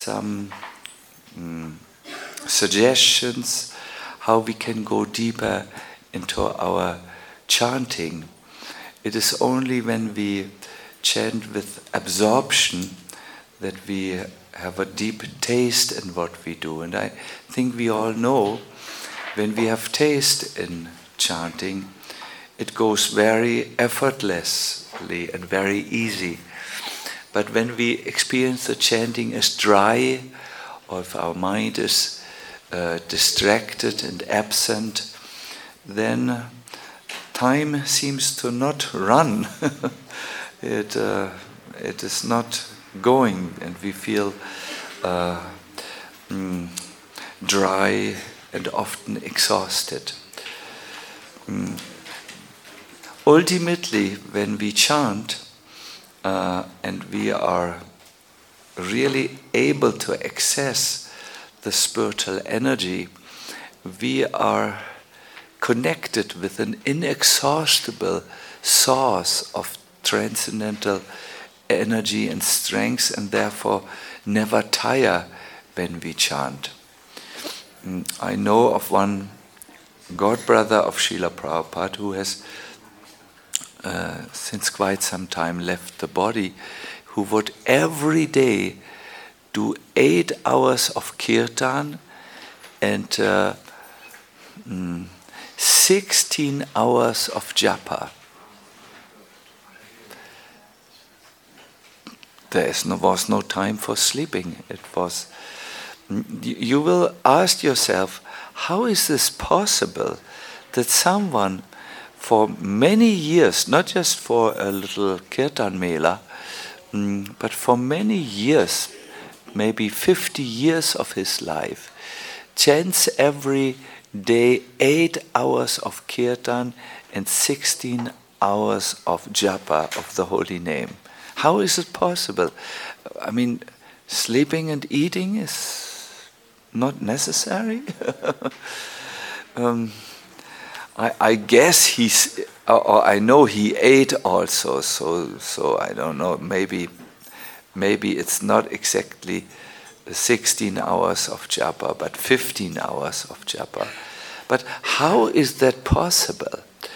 some suggestions how we can go deeper into our chanting. It is only when we chant with absorption that we have a deep taste in what we do. And I think we all know when we have taste in chanting, it goes very effortlessly and very easy. But when we experience the chanting as dry, or if our mind is distracted and absent, then time seems to not run. It is not going, and we feel dry and often exhausted. Ultimately, when we chant and we are really able to access the spiritual energy, we are connected with an inexhaustible source of transcendental energy and strength, and therefore never tire when we chant. I know of one godbrother of Srila Prabhupada who has since quite some time left the body, who would every day do 8 hours of kirtan and 16 hours of japa. There was no time for sleeping. It was. You will ask yourself, how is this possible that someone for many years, not just for a little kirtan mela, but for many years, maybe 50 years of his life, chants every day 8 hours of kirtan and 16 hours of japa of the holy name? How is it possible? I mean, sleeping and eating is not necessary? I guess I know he ate also, so I don't know, maybe it's not exactly 16 hours of japa, but 15 hours of japa. But how is that possible?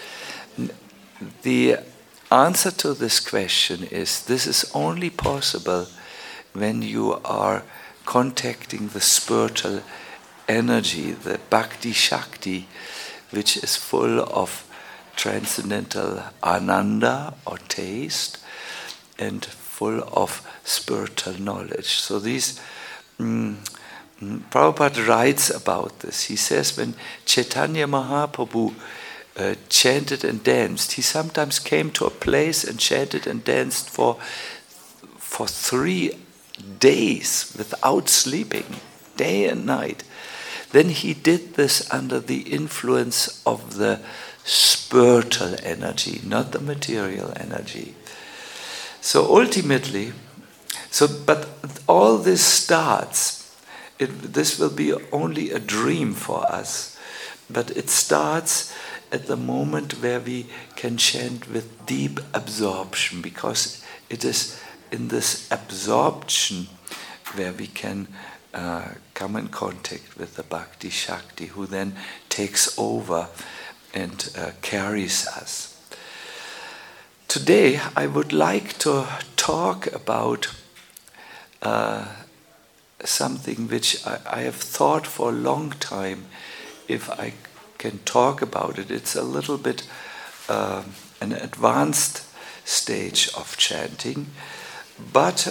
The answer to this question is, this is only possible when you are contacting the spiritual energy, the Bhakti Shakti, which is full of transcendental ananda or taste and full of spiritual knowledge. So these, Prabhupada writes about this. He says when Chaitanya Mahaprabhu chanted and danced, he sometimes came to a place and chanted and danced for 3 days without sleeping, day and night. Then he did this under the influence of the spiritual energy, not the material energy. So ultimately, but all this starts, this will be only a dream for us, but it starts at the moment where we can chant with deep absorption, because it is in this absorption where we can come in contact with the Bhakti Shakti, who then takes over and carries us. Today I would like to talk about something which I have thought for a long time, if I can talk about it. It's a little bit an advanced stage of chanting, but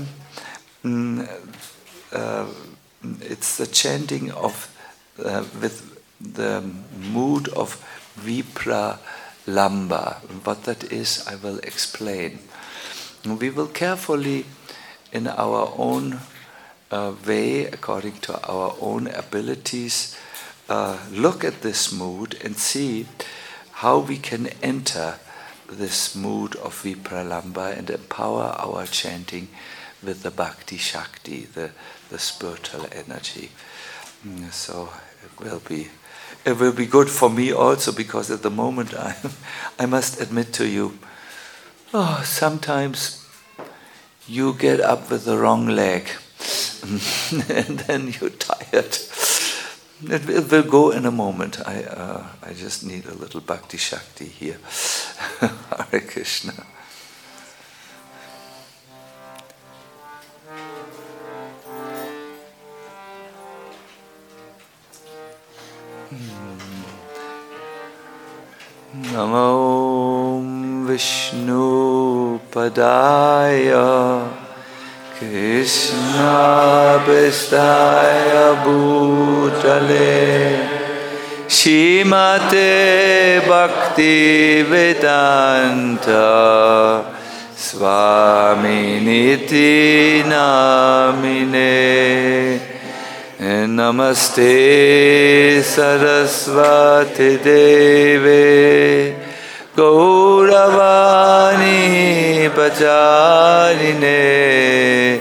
it's the chanting of with the mood of Vipralamba. What that is, I will explain. We will carefully, in our own way, according to our own abilities, look at this mood and see how we can enter this mood of Vipralamba and empower our chanting with the Bhakti Shakti, the spiritual energy. So it will be good for me also, because at the moment I must admit to you, sometimes you get up with the wrong leg. and then you're tired. It will go in a moment. I just need a little Bhakti Shakti here. Hare Krishna. Namo Vishnu Padaya Krishna Prestaya Bhutale Shrimate Bhakti Vedanta Swaminiti Namine Namaste Saraswati Deve Gauravani Pacharine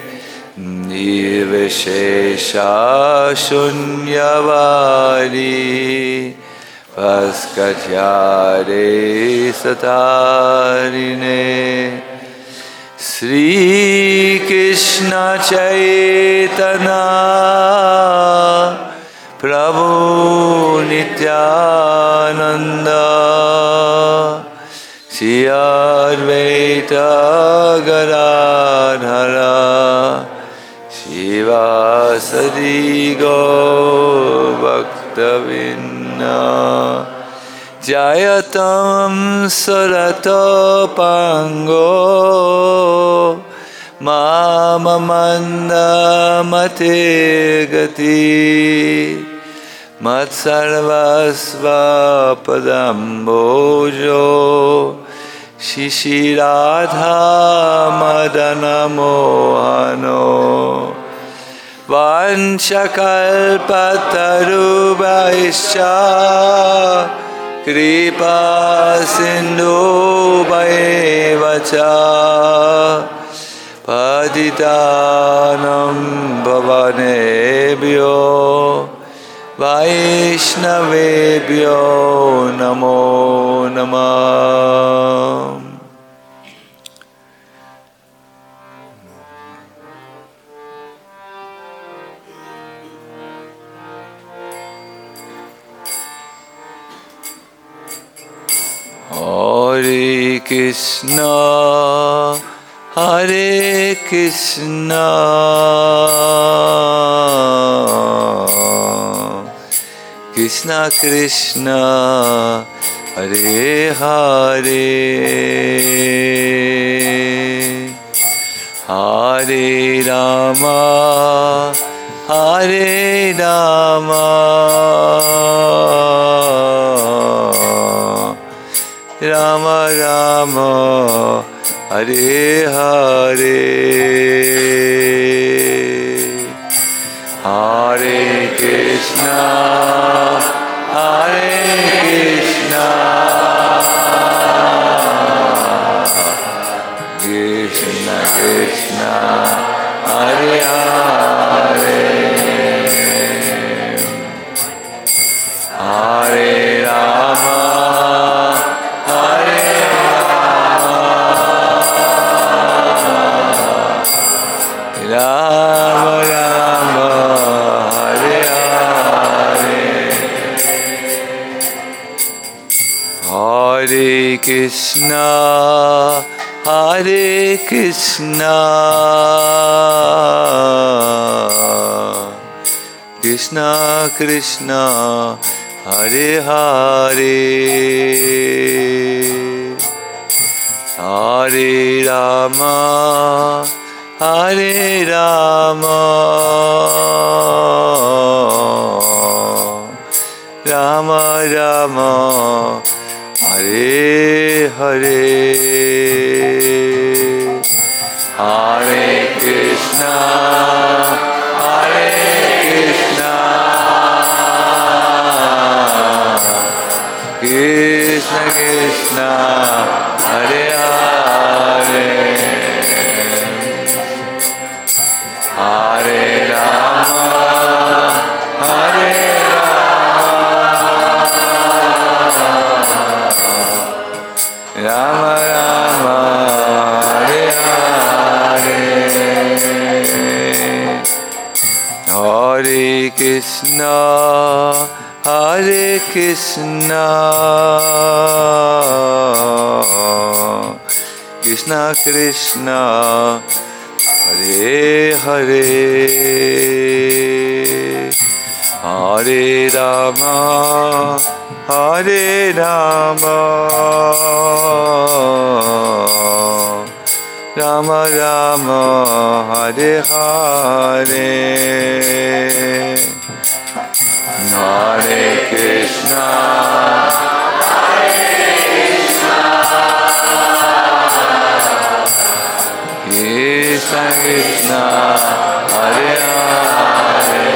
Nirvishesha Shunyavadi Paskatyare Satarine Sri Krishna Chaitanya Prabhu Nityananda Shri Advaita Gadadhara Shivasadi Gaur Bhaktavinda Jayatam Sarata Pango Mamamanda Mate Gati Matsarvasva Padambojo Shishiradha Madana Mohano Vanchakalpatarubaisha Kripa Sindhu Bhaivacha Patitanam Bhavanebhyo Vaishnavebhyo Namo Namah. Hare Krishna, Hare Krishna, Krishna Krishna, Hare Hare, Hare Rama, Hare Rama, Rama Rama, Hare Hare, Hare Krishna, Hare Krishna, Krishna Krishna, Hare Hare, Hare Rama, Rama Rama, Hare Hare, Hare Krishna, Hare Krishna, Krishna Krishna, Hare Hare, Hare Rama, Hare Rama, Rama Rama, Hare Hare, Hare Krishna, Hare Krishna, Krishna Krishna, Hare Hare, Hare Hare Krishna, Hare Krishna, Krishna Krishna, Hare Hare, Hare Rama, Hare Rama, Rama Rama, Hare Hare, Hare Krishna, Krishna Krishna, Hare Hare,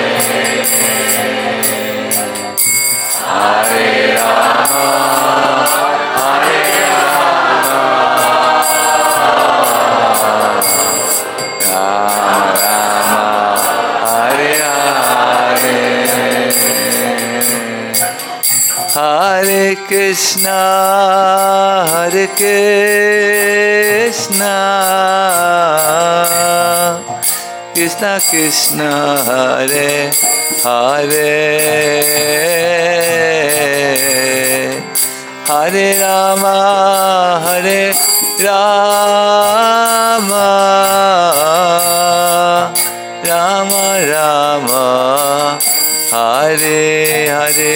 Hare Rama, Hare Rama, Rama Rama, Hare Hare, Hare Krishna, Hare Krishna, Krishna Krishna, Hare Hare, Hare Rama, Hare Rama, Rama Rama, Hare Hare.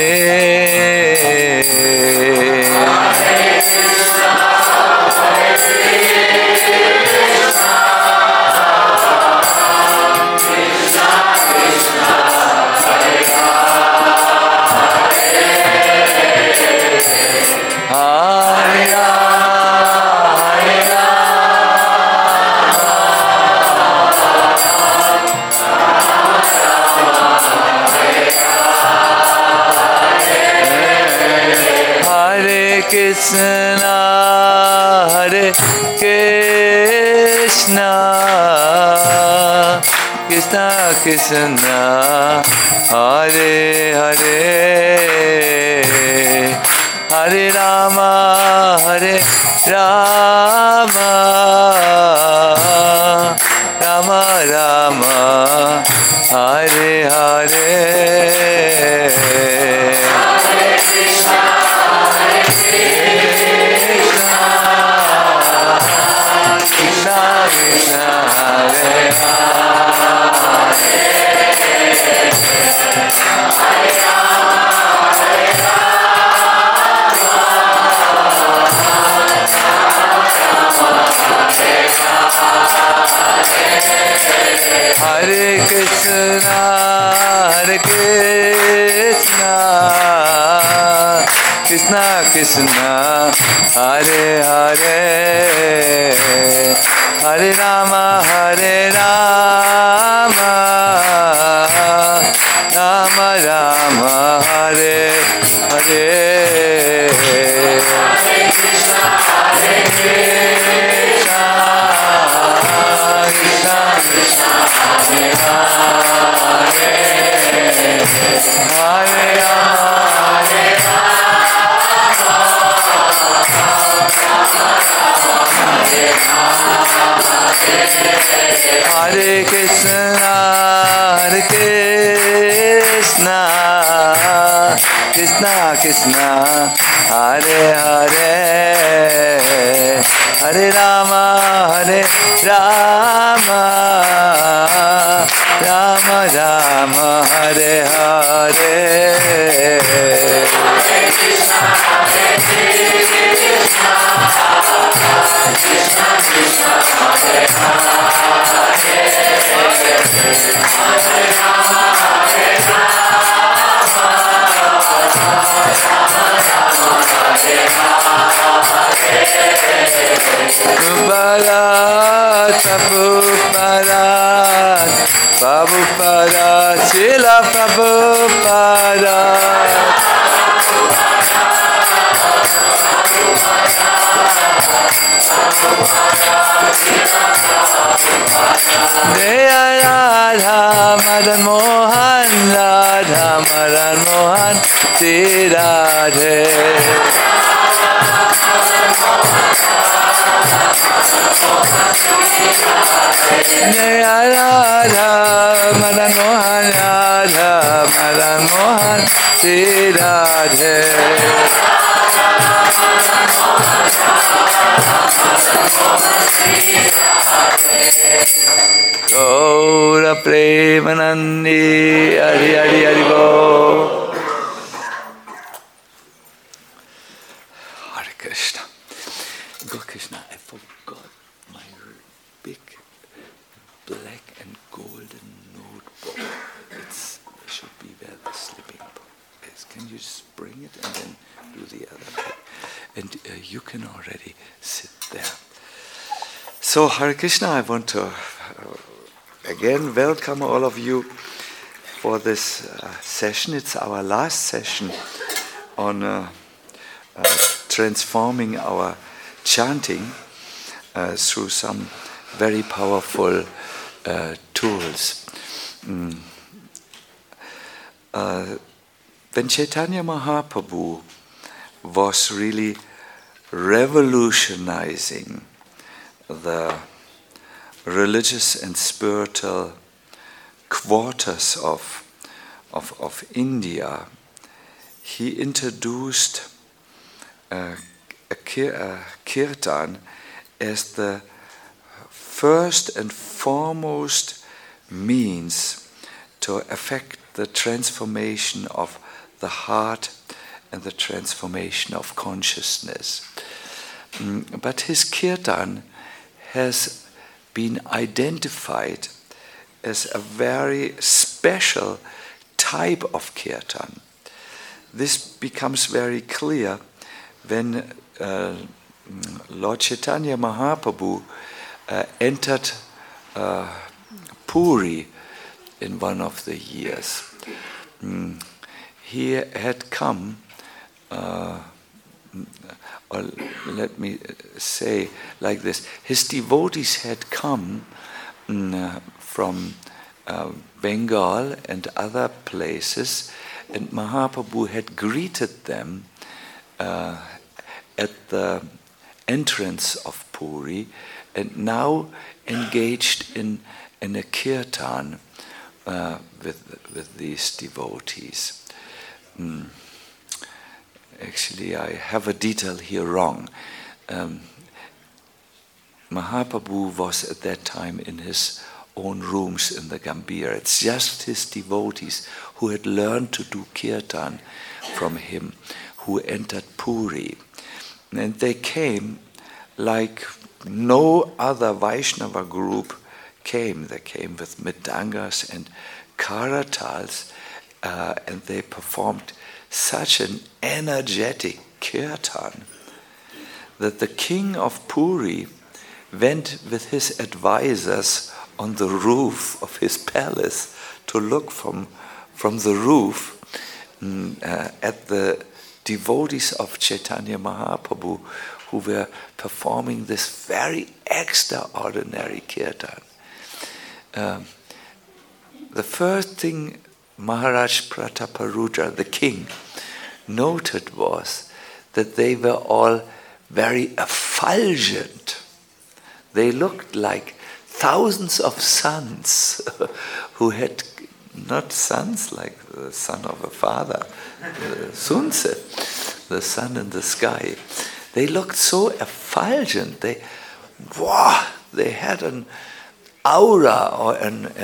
Krishna, Hare Krishna, Krishna Krishna, Hare Hare, Hare Rama, Hare Rama, Rama Rama, Hare Hare. Hare Krishna, Hare Krishna, Krishna Krishna, Hare Hare, Hare Rama, Hare Rama, Rama Rama, Hare Hare, Hare Krishna, Hare Krishna, Krishna Krishna, Hare Hare, Hare Rama, Hare Rama, Hare Krishna, Hare Krishna, Krishna Krishna, Hare Hare, Hare Rama, Hare Rama, Rama Rama, Hare Hare, Hare Krishna, Hare Krishna, Krishna Krishna, Hare Hare, Hare Rama, Hare Rama, Rama Rama, Hare Hare. Prabhupada, Prabhupada, Prabhupada, Srila Prabhupada. Jaya Radha Madan Mohan, Radha Madan Mohan, Sri Radhe. Jaya Radha Madan Mohan Radha Madan Mohan Sri Radhe Gaura Premanandi Hari Hari Hari Bo. Hare Krishna. Guru Krishna, I forgot my big black and golden notebook. It should be where the slipping book is. Can you just bring it and then do the other thing? And you can already sit there. So Hare Krishna, I want to again welcome all of you for this session. It's our last session on transforming our chanting through some very powerful tools. When Chaitanya Mahaprabhu was really revolutionizing the religious and spiritual quarters of India, he introduced a kirtan as the first and foremost means to effect the transformation of the heart and the transformation of consciousness. But his kirtan has been identified as a very special type of kirtan. This becomes very clear when Lord Chaitanya Mahaprabhu entered Puri in one of the years. He had come, or let me say like this, his devotees had come from Bengal and other places, and Mahaprabhu had greeted them at the entrance of Puri, and now engaged in a kirtan with these devotees. Actually, I have a detail here wrong. Mahaprabhu was at that time in his own rooms in the Gambhir. It's just his devotees who had learned to do kirtan from him who entered Puri. And they came like no other Vaishnava group came. They came with mridangas and karatals, and they performed such an energetic kirtan that the king of Puri went with his advisors on the roof of his palace to look from the roof at the devotees of Chaitanya Mahaprabhu who were performing this very extraordinary kirtan. The first thing Maharaj Prataparudra, the king, noted was that they were all very effulgent. They looked like thousands of suns who had not sons like the son of a father, Sunse, the sun in the sky. They looked so effulgent. They had an aura or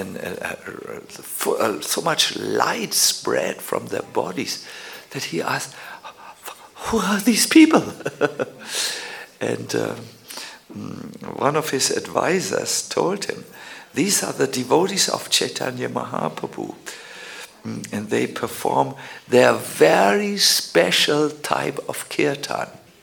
so much light spread from their bodies that he asked, "Who are these people?" And one of his advisors told him, "These are the devotees of Chaitanya Mahaprabhu, and they perform their very special type of kirtan."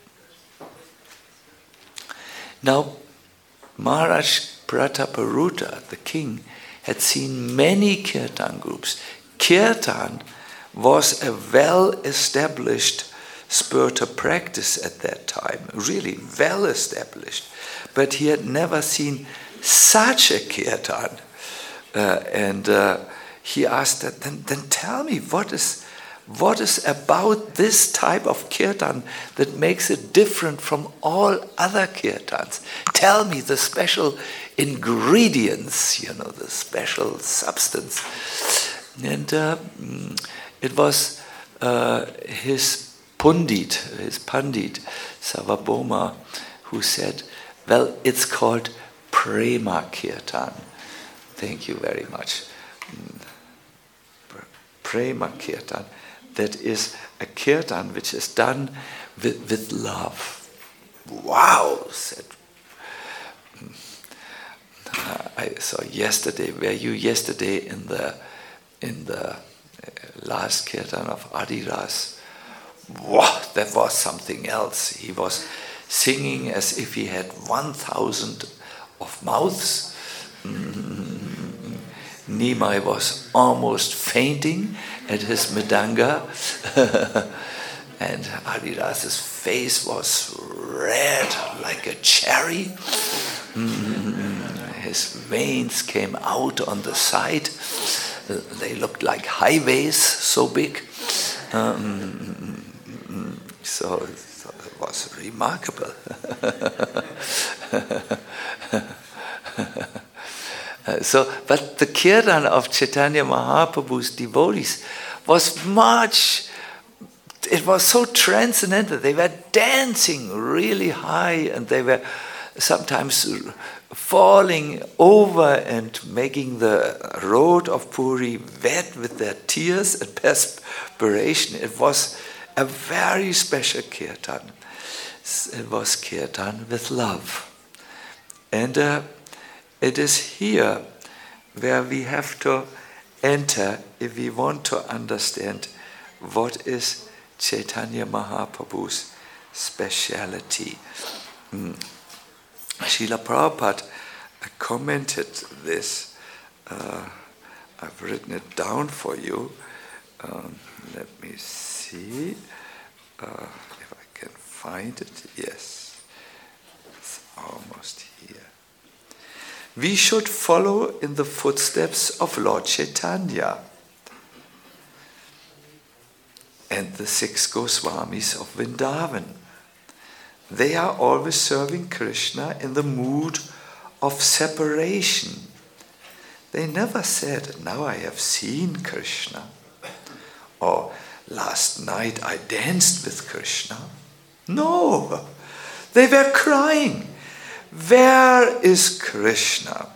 Now, Maharaj Prataparudra, the king, had seen many kirtan groups. Kirtan was a well-established spiritual practice at that time, really well-established. But he had never seen such a kirtan. And he asked that, then tell me, what is what is about this type of kirtan that makes it different from all other kirtans? Tell me the special ingredients, the special substance. And it was his pandit, Sarvabhauma, who said, well, it's called Prema Kirtan. Thank you very much. Prema Kirtan. That is a kirtan which is done with love. Wow, said. I saw yesterday. Were you yesterday in the last kirtan of Adiras? Wow, that was something else. He was singing as if he had 1,000 of mouths. Nimai was almost fainting at his mridanga, and Adiras's face was red like a cherry. His veins came out on the side. They looked like highways, so big. So it was remarkable. But the kirtan of Chaitanya Mahaprabhu's devotees was it was so transcendental. They were dancing really high, and they were sometimes falling over and making the road of Puri wet with their tears and perspiration. It was a very special kirtan. It was kirtan with love. And it is here where we have to enter if we want to understand what is Chaitanya Mahaprabhu's speciality. Srila Prabhupada commented this. I've written it down for you. Let me see if I can find it. Yes, it's almost here. We should follow in the footsteps of Lord Chaitanya and the 6 Goswamis of Vrindavan. They are always serving Krishna in the mood of separation. They never said, now I have seen Krishna, or last night I danced with Krishna. No, they were crying. Where is Krishna?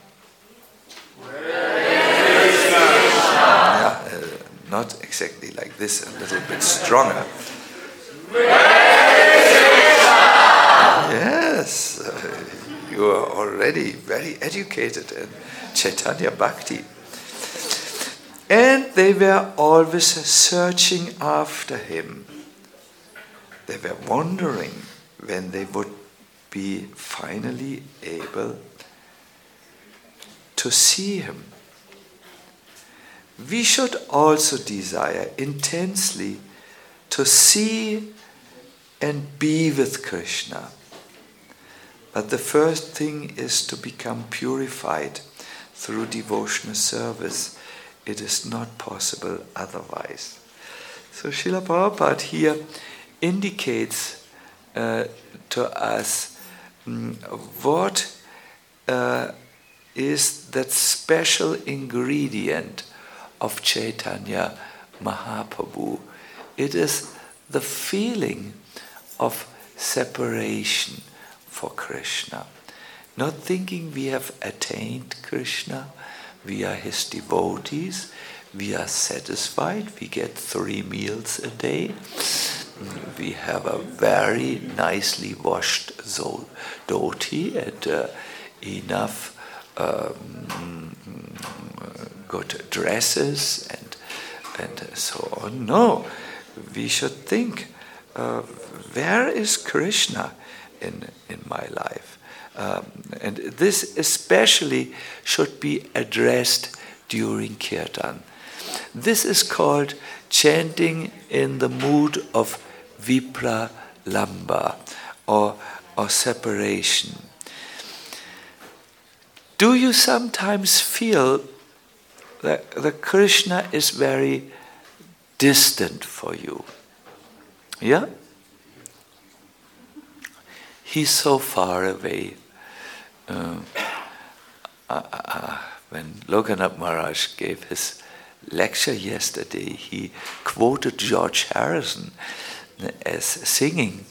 Where is Krishna? Yeah, not exactly like this, a little bit stronger. Where is Krishna? Yes, you are already very educated in Chaitanya Bhakti. And they were always searching after him. They were wondering when they would be finally able to see him. We should also desire intensely to see and be with Krishna. But the first thing is to become purified through devotional service. It is not possible otherwise. So Srila Prabhupada here indicates to us what is that special ingredient of Chaitanya Mahaprabhu. It is the feeling of separation for Krishna. Not thinking we have attained Krishna, we are his devotees, we are satisfied, we get 3 meals a day, we have a very nicely washed dhoti and enough good dresses and so on. No, we should think, where is Krishna in my life? And this especially should be addressed during kirtan. This is called chanting in the mood of vipralamba or separation. Do you sometimes feel that the Krishna is very distant for you. Yeah? He's so far away. When Lokanath Maharaj gave his lecture yesterday, he quoted George Harrison as singing,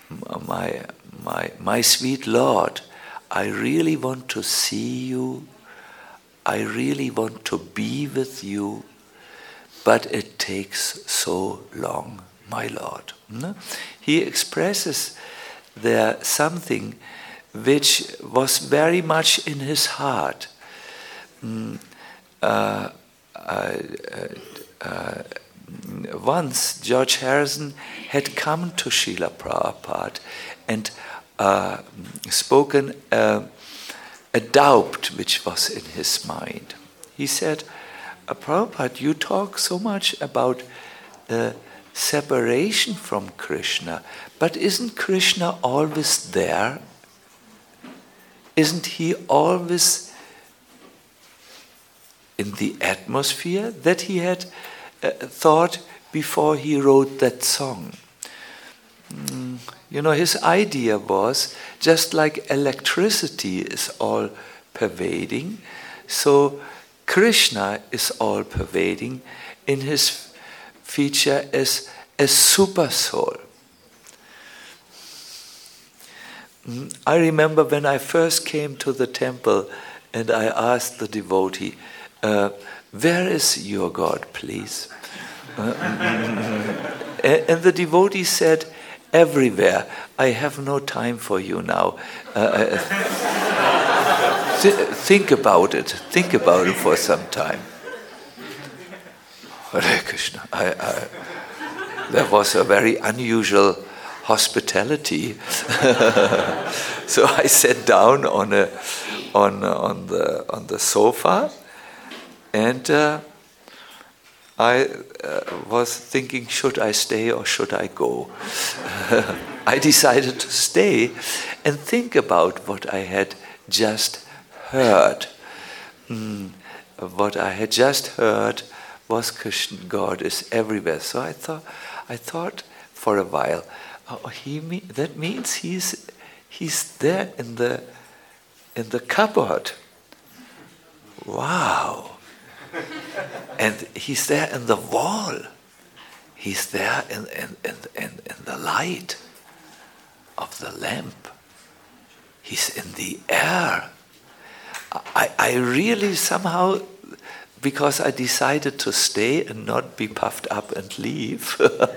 my sweet Lord, I really want to see you, I really want to be with you, but it takes so long, my Lord. He expresses there something which was very much in his heart. Once George Harrison had come to Srila Prabhupada and spoken a doubt which was in his mind. He said, Prabhupada, you talk so much about separation from Krishna, but isn't Krishna always there? Isn't he always in the atmosphere that he had thought before he wrote that song? His idea was, just like electricity is all pervading, so Krishna is all pervading in his feature as a super soul. I remember when I first came to the temple and I asked the devotee, where is your God, please? And the devotee said, everywhere. I have no time for you now. Think about it. Think about it for some time. Hare Krishna. There was a very unusual hospitality. So I sat down on the sofa, and I was thinking, should I stay or should I go? I decided to stay and think about what I had just heard. What I had just heard was Krishna, God is everywhere. So I thought for a while, that means he's there in the cupboard. Wow. And he's there in the wall. He's there in the light of the lamp. He's in the air. I really somehow, because I decided to stay and not be puffed up and leave,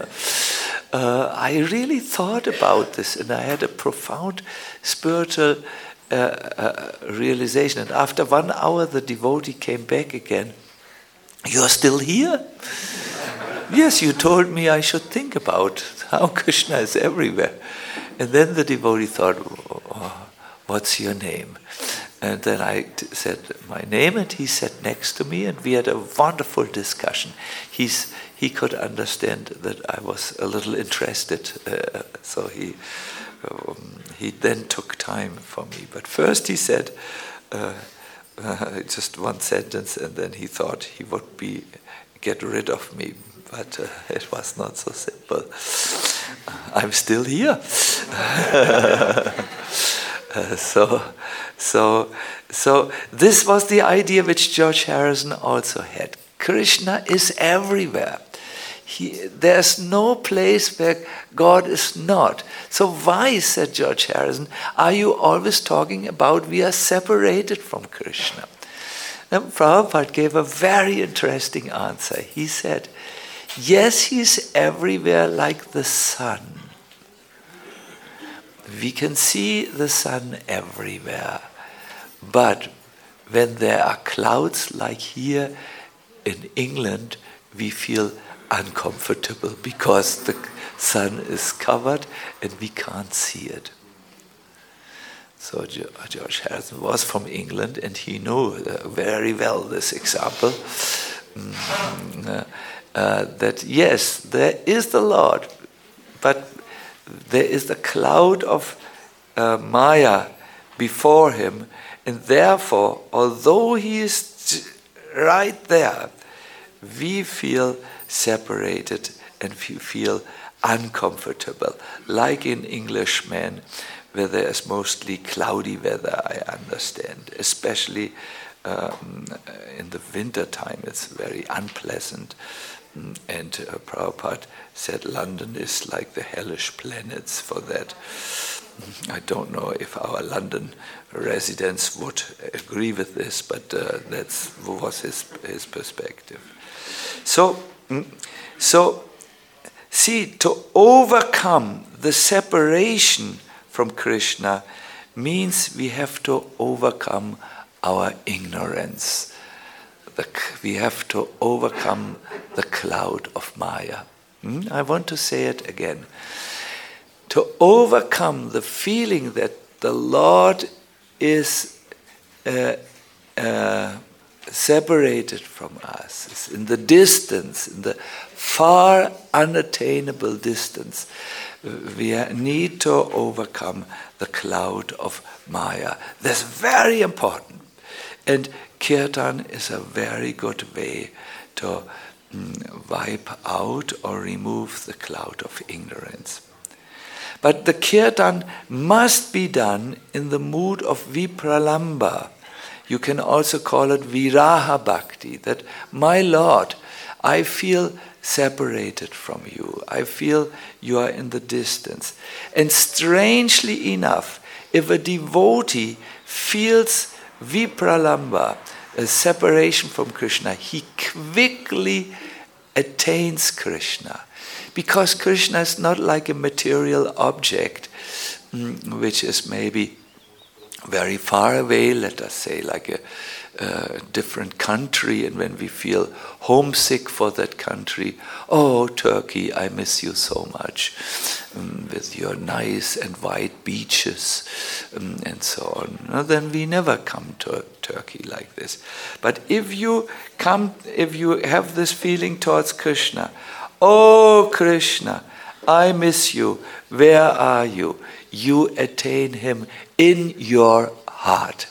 I really thought about this, and I had a profound spiritual realization. And after 1 hour, the devotee came back again. You're still here? Yes, you told me I should think about how Krishna is everywhere. And then the devotee thought, what's your name? And then I said my name, and he sat next to me, and we had a wonderful discussion. He could understand that I was a little interested, so he then took time for me. But first he said just one sentence, and then he thought he would get rid of me. But it was not so simple. I'm still here. So this was the idea which George Harrison also had. Krishna is everywhere. There's no place where God is not. So why, said George Harrison, are you always talking about we are separated from Krishna? Now, Prabhupada gave a very interesting answer. He said, yes, he's everywhere like the sun. We can see the sun everywhere. But when there are clouds like here in England, we feel uncomfortable because the sun is covered and we can't see it. So George Harrison was from England, and he knew very well this example, that yes, there is the Lord, but there is the cloud of Maya before him, and therefore, although he is right there, we feel separated and we feel uncomfortable, like in Englishmen, where there is mostly cloudy weather, I understand, especially in the winter time. It's very unpleasant. And Prabhupada said London is like the hellish planets for that. I don't know if our London residents would agree with this, but that was his perspective. So, see, to overcome the separation from Krishna means we have to overcome our ignorance. We have to overcome the cloud of Maya. I want to say it again. To overcome the feeling that the Lord is separated from us, is in the distance, in the far unattainable distance, we need to overcome the cloud of Maya. That's very important. And Kirtan is a very good way to wipe out or remove the cloud of ignorance. But the Kirtan must be done in the mood of Vipralamba. You can also call it Viraha Bhakti, that, my Lord, I feel separated from you. I feel you are in the distance. And strangely enough, if a devotee feels Vipralamba, a separation from Krishna, he quickly attains Krishna. Because Krishna is not like a material object, which is maybe very far away, let us say, like a different country, and when we feel homesick for that country, oh, Turkey, I miss you so much, with your nice and white beaches, and so on. Then we never come to Turkey like this. But if you have this feeling towards Krishna, oh Krishna, I miss you, where are you? You attain him in your heart.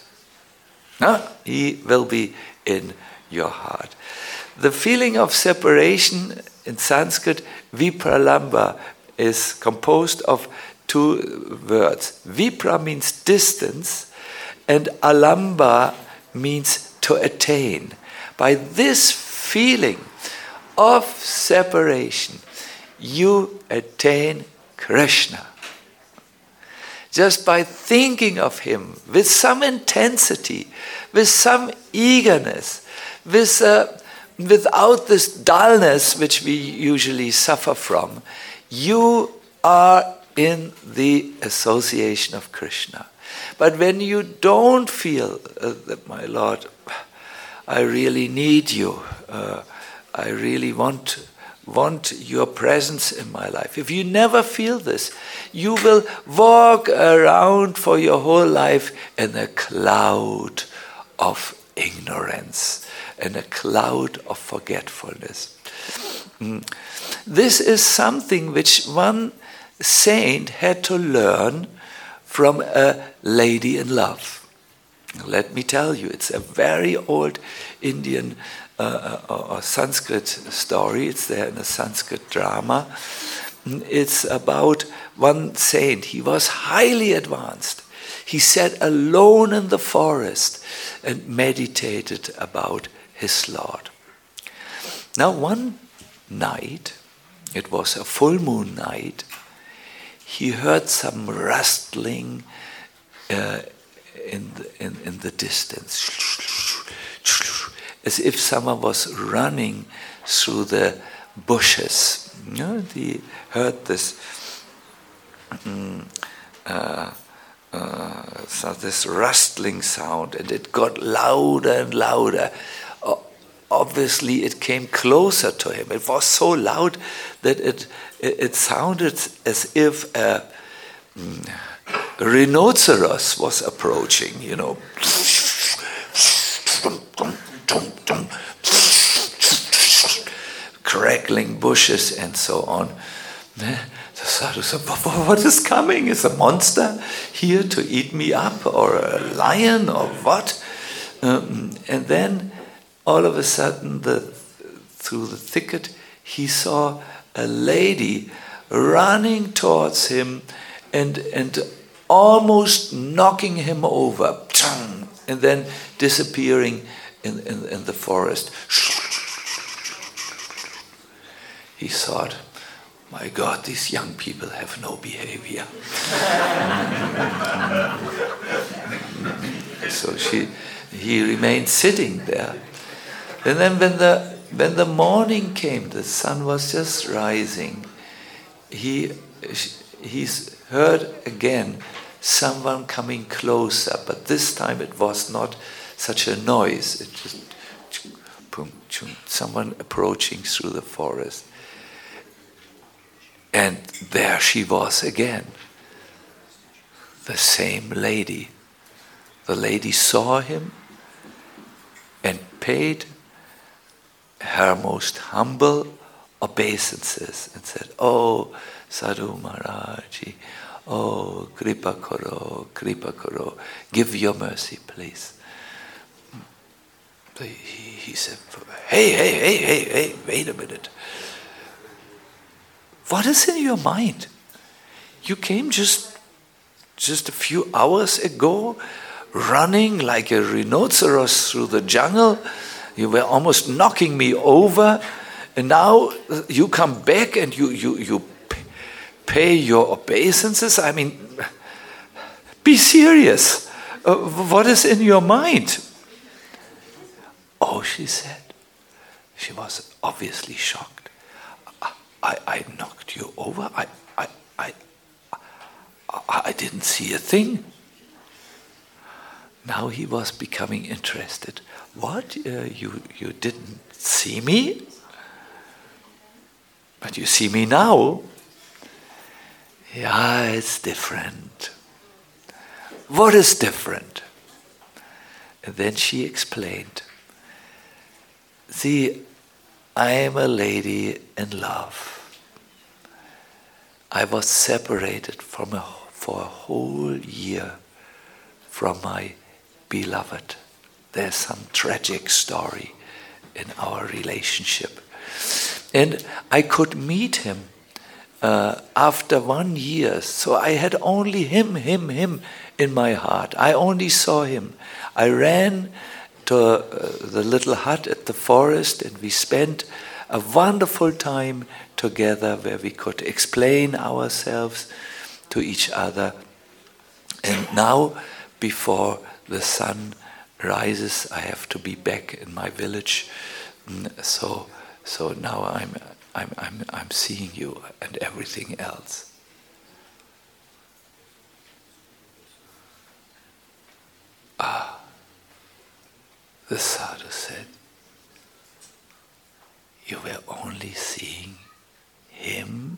He will be in your heart. The feeling of separation in Sanskrit, Vipralamba, is composed of two words. Vipra means distance, and alamba means to attain. By this feeling of separation, you attain Krishna. Just by thinking of him with some intensity, with some eagerness, without this dullness which we usually suffer from, you are in the association of Krishna. But when you don't feel that, my Lord, I really need you, I really want your presence in my life. If you never feel this, you will walk around for your whole life in a cloud of ignorance and a cloud of forgetfulness. This is something which one saint had to learn from a lady in love. Let me tell you, it's a very old Indian or Sanskrit story. It's there in a Sanskrit drama. It's about one saint. He was highly advanced. He sat alone in the forest and meditated about his Lord. Now one night, it was a full moon night, he heard some rustling in the distance, as if someone was running through the bushes. He heard this this rustling sound, and it got louder and louder. Obviously, it came closer to him. It was so loud that it sounded as if a rhinoceros was approaching, crackling bushes and so on. The sadhu said, what is coming? Is a monster here to eat me up, or a lion, or what? And then all of a sudden the through the thicket, he saw a lady running towards him and almost knocking him over, and then disappearing in the forest. He thought, my God, these young people have no behavior. So he remained sitting there. And then when the morning came, the sun was just rising, he heard again someone coming closer, but this time it was not such a noise. It just someone approaching through the forest. And there she was again, the same lady. The lady saw him and paid her most humble obeisances and said, "Oh, Sadhu Maharaji, oh, Kripa Karo, give your mercy, please." He said, hey, wait a minute. What is in your mind? You came just a few hours ago, running like a rhinoceros through the jungle. You were almost knocking me over, and now you come back and you pay your obeisances. I mean, be serious. What is in your mind? Oh, she said. She was obviously shocked. I knocked you over. I didn't see a thing. Now he was becoming interested. What? You didn't see me? But you see me now? Yeah, it's different. What is different? And then she explained. See, I am a lady in love. I was separated for a whole year from my beloved. There's some tragic story in our relationship. And I could meet him after 1 year. So I had only him in my heart. I only saw him. I ran to the little hut at the forest, and we spent a wonderful time together where we could explain ourselves to each other. And now, before the sun rises, I have to be back in my village. So now I'm seeing you and everything else. The sadhu said, you were only seeing him?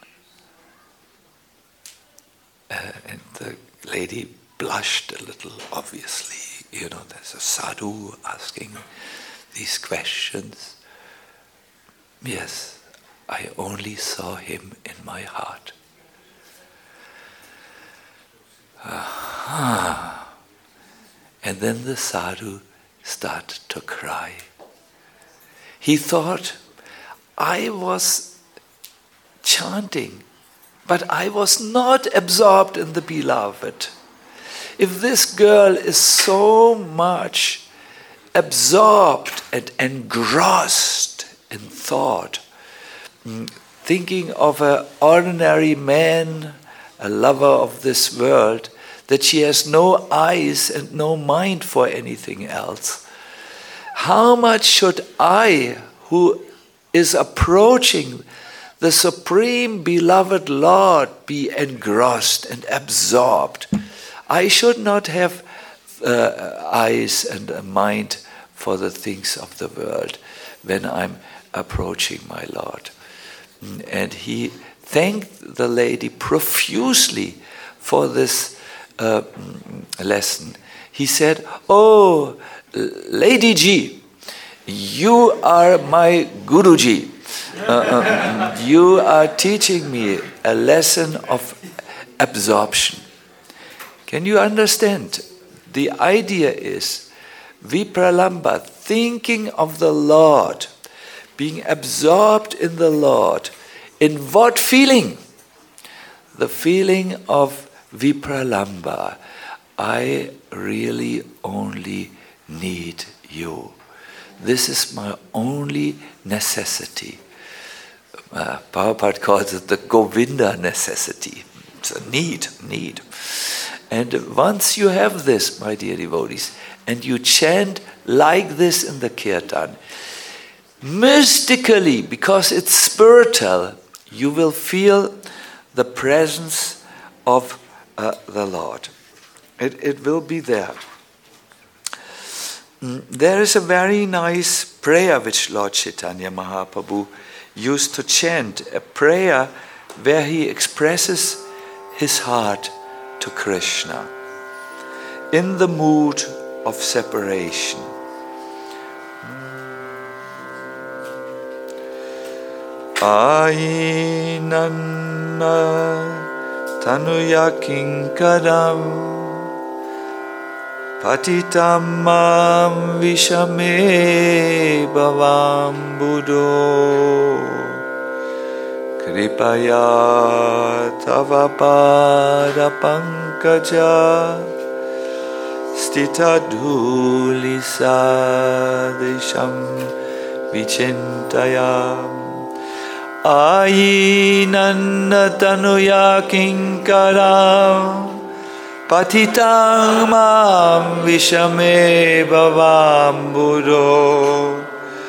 And the lady blushed a little, obviously. You know, there's a sadhu asking these questions. Yes, I only saw him in my heart. Aha. And then the sadhu started to cry. He thought, I was chanting, but I was not absorbed in the beloved. If this girl is so much absorbed and engrossed in thought, thinking of an ordinary man, a lover of this world, that she has no eyes and no mind for anything else, how much should I, who is approaching the supreme beloved Lord, be engrossed and absorbed? I should not have eyes and a mind for the things of the world when I'm approaching my Lord. And he thanked the lady profusely for this lesson. He said, "Oh, Lady Ji, you are my Guruji. You are teaching me a lesson of absorption." Can you understand? The idea is Vipralambha, thinking of the Lord, being absorbed in the Lord. In what feeling? The feeling of Vipralamba. I really only need you. This is my only necessity. Prabhupada calls it the Govinda necessity. It's a need. And once you have this, my dear devotees, and you chant like this in the kirtan, mystically, because it's spiritual, you will feel the presence of the Lord. It will be there. There is a very nice prayer which Lord Chaitanya Mahaprabhu used to chant, a prayer where he expresses his heart to Krishna in the mood of separation. Ainanna tanuya kinkaram patitam mam vishame bhavam buddho kripaya tava pada pankaja stita dhuli sadisham vichintayam ainanna tanuya kinkaram patitam mam vishame bhavam buddho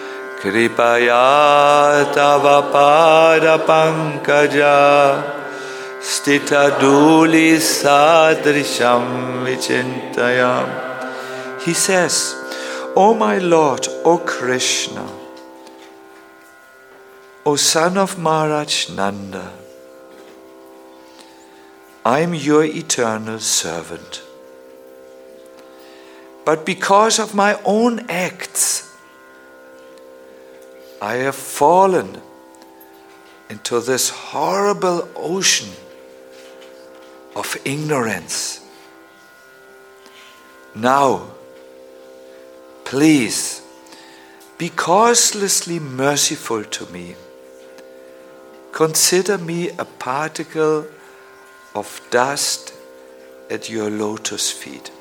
kripaya tava pada pankaja stita dhuli sadrisham vichintayam. He says, O my Lord, O Krishna, O son of Maharaj Nanda, I am your eternal servant. But because of my own acts, I have fallen into this horrible ocean of ignorance. Now, please, be causelessly merciful to me. Consider me a particle of dust at your lotus feet.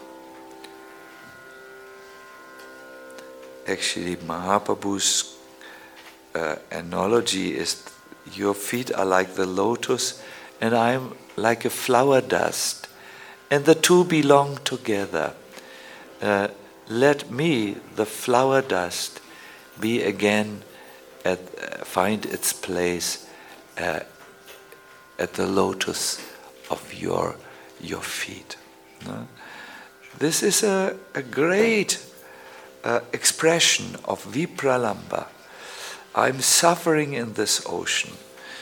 Actually, Mahaprabhu's analogy is your feet are like the lotus and I am like a flower dust, and the two belong together. Let me, the flower dust, be again find its place at the lotus of your feet. This is a great expression of Vipralamba. I'm suffering in this ocean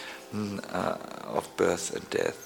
of birth and death.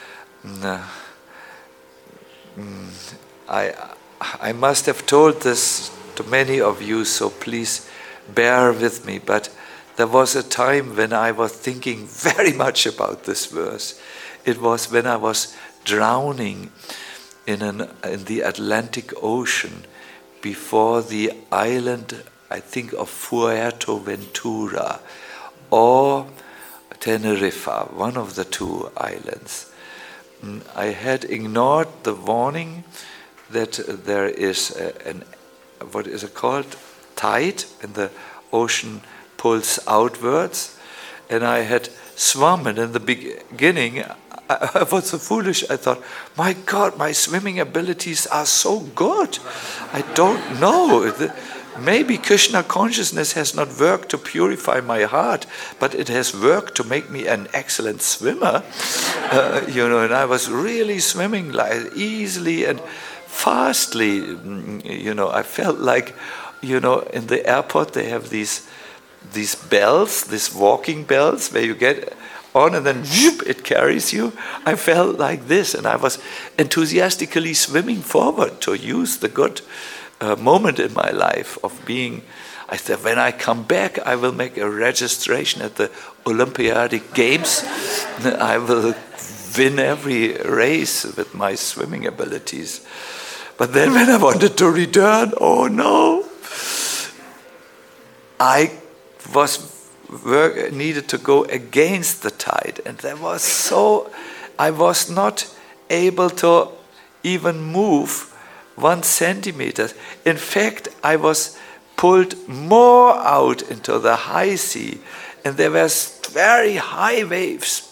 I must have told this to many of you, so please bear with me, but there was a time when I was thinking very much about this verse. It was when I was drowning in the Atlantic Ocean before the island, I think, of Fuerteventura or Tenerife, one of the two islands. I had ignored the warning that there is what is it called? Tide, and the ocean pulls outwards. And I had swum, and in the beginning, I was so foolish. I thought, my God, my swimming abilities are so good. I don't know. Maybe Krishna consciousness has not worked to purify my heart, but it has worked to make me an excellent swimmer. And I was really swimming like easily and fastly. I felt like, in the airport they have these bells, these walking bells, where you get on and then whoop, it carries you. I felt like this, and I was enthusiastically swimming forward to use the good moment in my life of being. I said, when I come back, I will make a registration at the Olympiadic Games. I will win every race with my swimming abilities. But then when I wanted to return, oh no, I was needed to go against the tide, and I was not able to even move 1 centimeter. In fact, I was pulled more out into the high sea, and there were very high waves,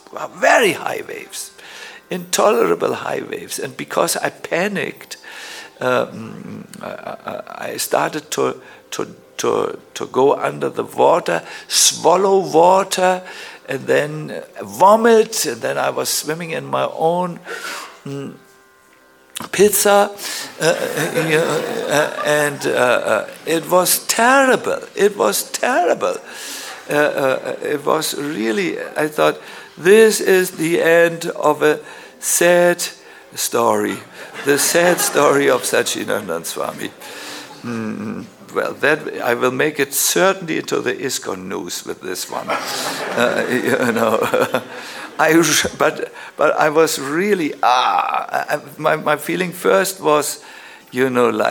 intolerable high waves. And because I panicked, I started to go under the water, swallow water, and then vomit, and then I was swimming in my own pizza, and it was terrible. It was terrible. It was really, I thought, this is the end of a sad story, the sad story of Satchidananda Swami. Well, that I will make it certainly into the ISKCON news with this one. But I was really my feeling first was, you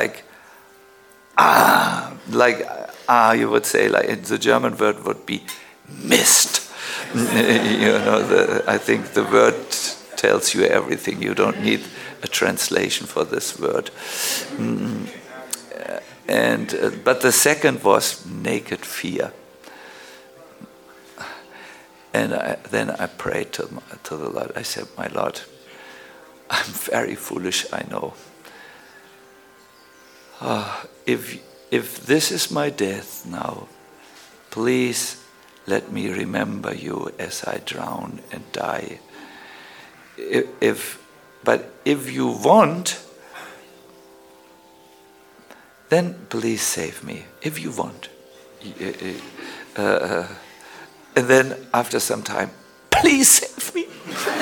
would say, like the German word would be mist. I think the word tells you everything. You don't need a translation for this word. But the was naked fear. And then I prayed to the Lord. I said, my Lord, I'm very foolish, I know. If this is my death now, please let me remember you as I drown and die. But if you want, then please save me, if you want. And then after some time, please save me.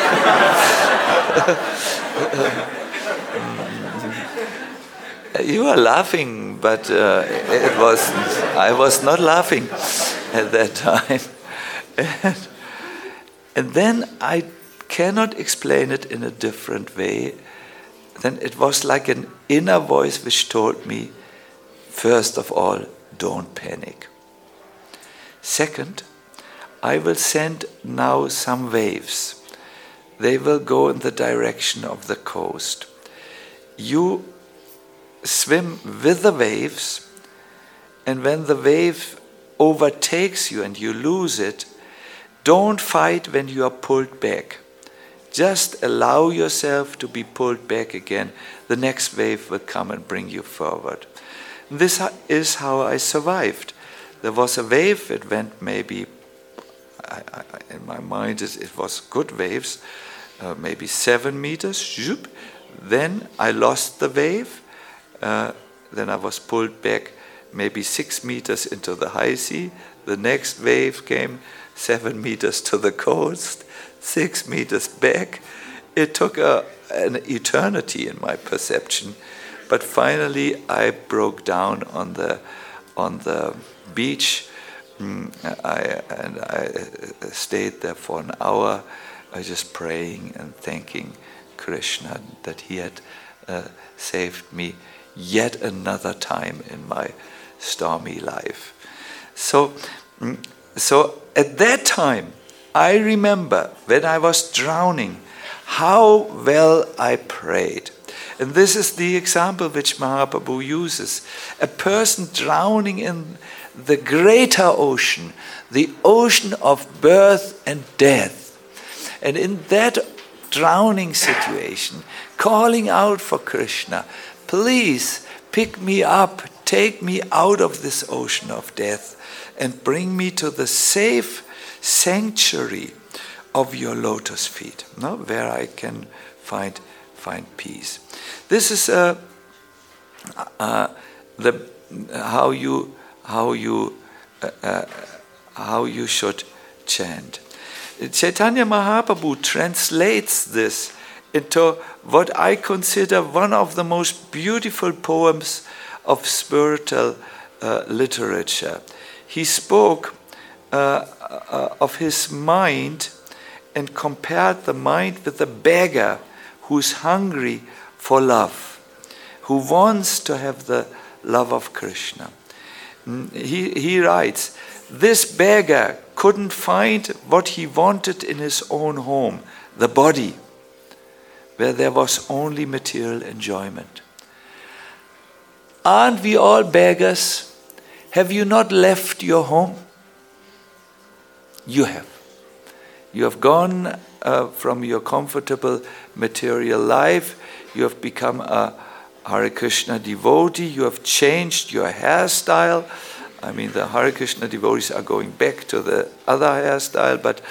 You are laughing, but I was not laughing at that time. And then I cannot explain it in a different way. Then it was like an inner voice which told me, first of all, don't panic. Second, I will send now some waves. They will go in the direction of the coast. You swim with the waves, and when the wave overtakes you and you lose it, don't fight when you are pulled back. Just allow yourself to be pulled back again. The next wave will come and bring you forward. This is how I survived. There was a wave, it went maybe, in my mind it was good waves, maybe 7 meters. Then I lost the wave. Then I was pulled back maybe 6 meters into the high sea. The next wave came 7 meters to the coast, 6 meters back. It took an eternity in my perception, but finally I broke down on the beach. I stayed there for an hour, just praying and thanking Krishna that he had saved me yet another time in my stormy life. So at that time, I remember when I was drowning, how well I prayed. And this is the example which Mahaprabhu uses. A person drowning in the greater ocean, the ocean of birth and death. And in that drowning situation, calling out for Krishna, please pick me up, take me out of this ocean of death and bring me to the safe sanctuary of your lotus feet, where I can find peace. This is how you should chant. Chaitanya Mahaprabhu translates this into what I consider one of the most beautiful poems of spiritual literature. He spoke of his mind and compared the mind with a beggar who's hungry for love, who wants to have the love of Krishna. He writes, this beggar couldn't find what he wanted in his own home, the body, where there was only material enjoyment. Aren't we all beggars? Have you not left your home? You have. You have gone from your comfortable material life. You have become a Hare Krishna devotee. You have changed your hairstyle. I mean, the Hare Krishna devotees are going back to the other hairstyle, but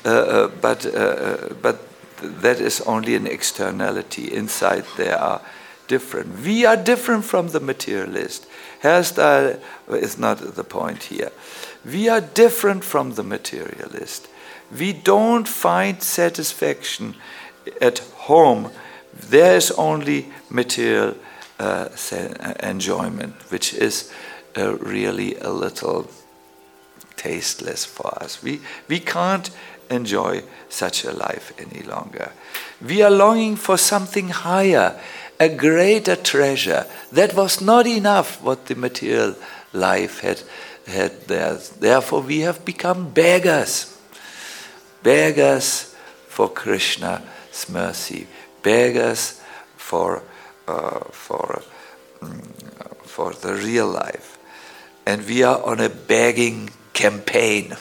that is only an externality. Inside they are different. We are different from the materialist. Hairstyle is not the point here. We are different from the materialist. We don't find satisfaction at home. There is only material enjoyment, which is really a little tasteless for us. We can't enjoy such a life any longer. We are longing for something higher, a greater treasure. That was not enough what the material life had there. Therefore we have become beggars. Beggars for Krishna's mercy. Beggars for the real life. And we are on a begging campaign.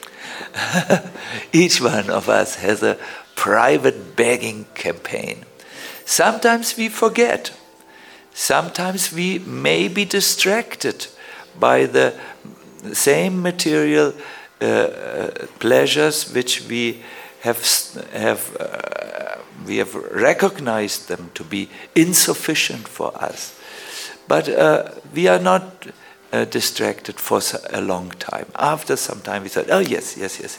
Each one of us has a private begging campaign. Sometimes we forget. Sometimes we may be distracted by the same material pleasures which we have recognized them to be insufficient for us. But we are not distracted for a long time. After some time we thought, oh yes.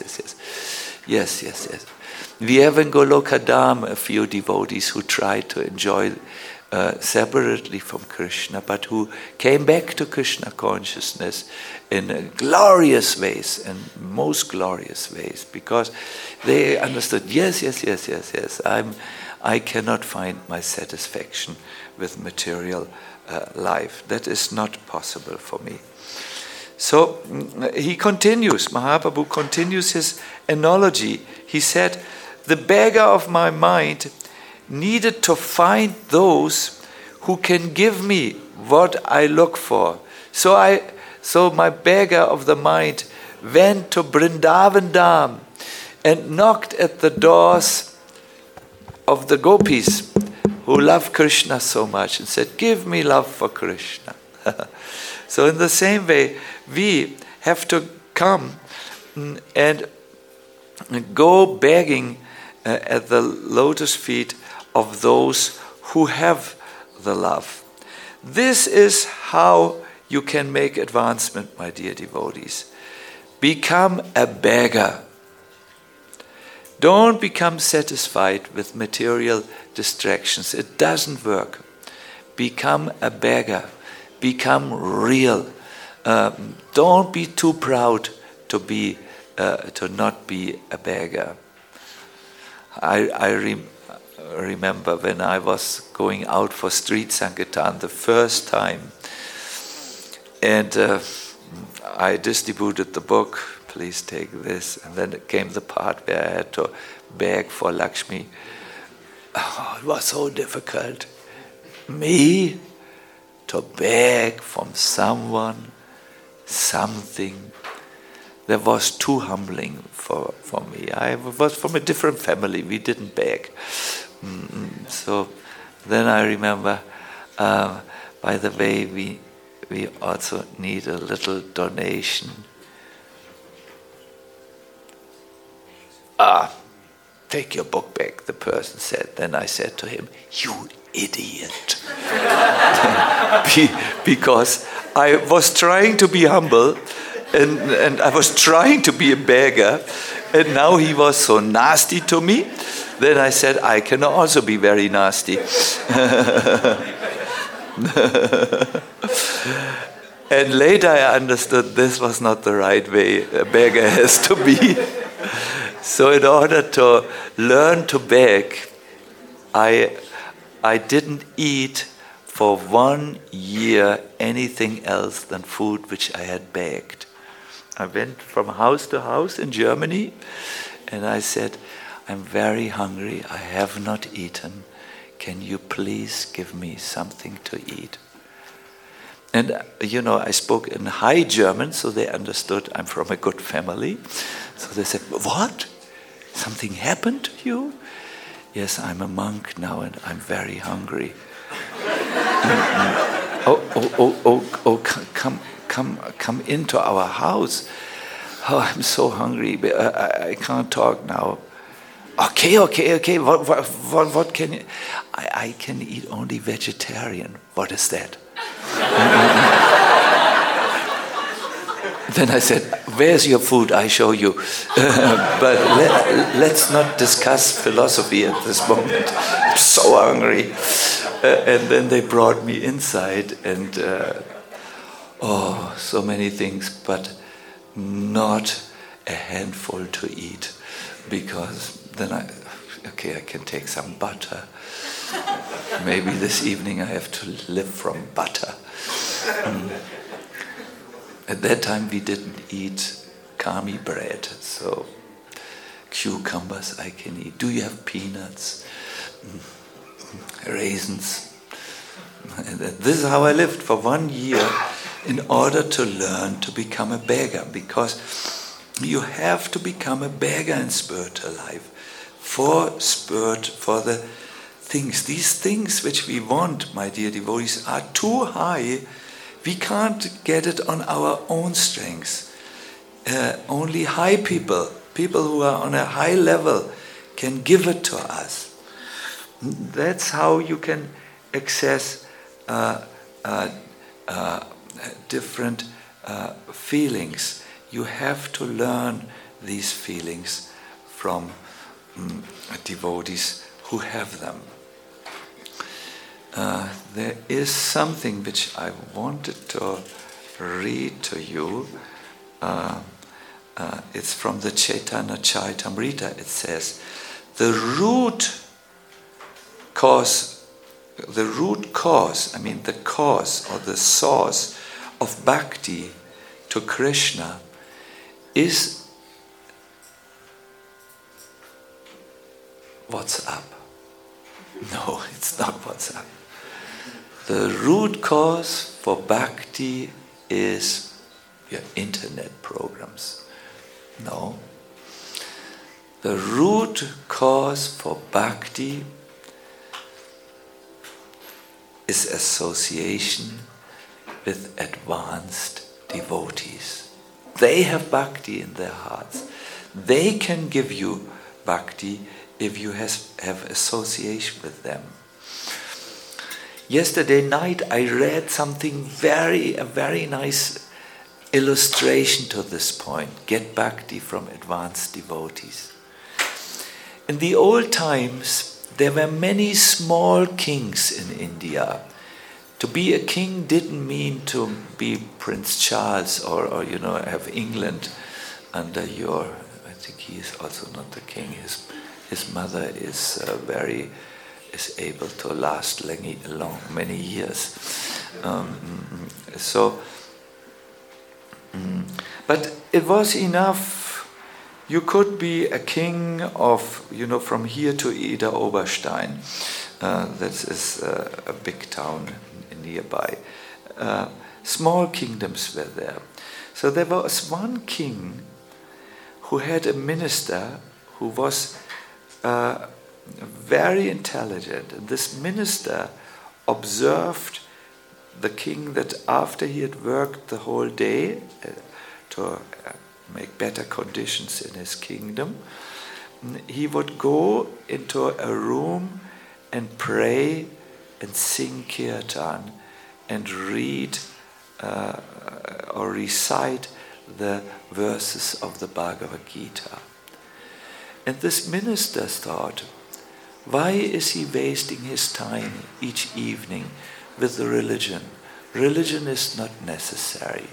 We have in Goloka Dham a few devotees who tried to enjoy separately from Krishna, but who came back to Krishna consciousness in glorious ways, in most glorious ways, because they understood, yes, I cannot find my satisfaction with material life. That is not possible for me. So he continues, Mahaprabhu continues his analogy. He said, the beggar of my mind needed to find those who can give me what I look for. So my beggar of the mind went to Vrindavan Dham and knocked at the doors of the gopis who love Krishna so much and said, give me love for Krishna. So in the same way, we have to come and go begging at the lotus feet of those who have the love. This is how you can make advancement, my dear devotees. Become a beggar. Don't become satisfied with material distractions. It doesn't work. Become a beggar. Become real. Don't be too proud to not be a beggar. I remember when I was going out for street Sankirtan the first time, and I distributed the book, please take this, and then it came the part where I had to beg for Lakshmi. Oh, it was so difficult. Me to beg from someone something that was too humbling for me. I was from a different family. We didn't beg. So then I remember, by the way, we also need a little donation. Take your book back, the person said. Then I said to him, you idiot. Because I was trying to be humble, and I was trying to be a beggar, and now he was so nasty to me. Then I said, I can also be very nasty. And later I understood this was not the right way a beggar has to be. So in order to learn to beg, I didn't eat for 1 year anything else than food which I had begged. I went from house to house in Germany, and I said, I'm very hungry, I have not eaten. Can you please give me something to eat? And, I spoke in High German, so they understood I'm from a good family. So they said, what? Something happened to you? Yes, I'm a monk now and I'm very hungry. Come into our house. Oh, I'm so hungry. I can't talk now. Okay. What can you? I can eat only vegetarian. What is that? Then I said, where's your food? I show you. But let's not discuss philosophy at this moment. I'm so hungry. And then they brought me inside and, so many things, but not a handful to eat. Because then I can take some butter. Maybe this evening I have to live from butter. At that time we didn't eat kami bread, so cucumbers I can eat. Do you have peanuts? Raisins? And this is how I lived for 1 year in order to learn to become a beggar, because you have to become a beggar in spiritual life for the things. These things which we want, my dear devotees, are too high. We can't get it on our own strength. Only high people who are on a high level, can give it to us. That's how you can access different feelings. You have to learn these feelings from devotees who have them. There is something which I wanted to read to you. It's from the Chaitanya Charitamrita. It says, the root cause, the cause or the source of bhakti to Krishna is what's up. No, it's not what's up. The root cause for bhakti is your internet programs. No. The root cause for bhakti is association with advanced devotees. They have bhakti in their hearts. They can give you bhakti if you have association with them. Yesterday night I read something a very nice illustration to this point. Get bhakti from advanced devotees. In the old times, there were many small kings in India. To be a king didn't mean to be Prince Charles or have England under your. I think he is also not the king. His mother is able to last many years. But it was enough. You could be a king of, from here to Ida Oberstein. That is a big town nearby. Small kingdoms were there. So there was one king who had a minister who was very intelligent. And this minister observed the king that after he had worked the whole day to make better conditions in his kingdom, he would go into a room and pray and sing kirtan and read or recite the verses of the Bhagavad Gita. And this minister thought, why is he wasting his time each evening with the religion? Religion is not necessary.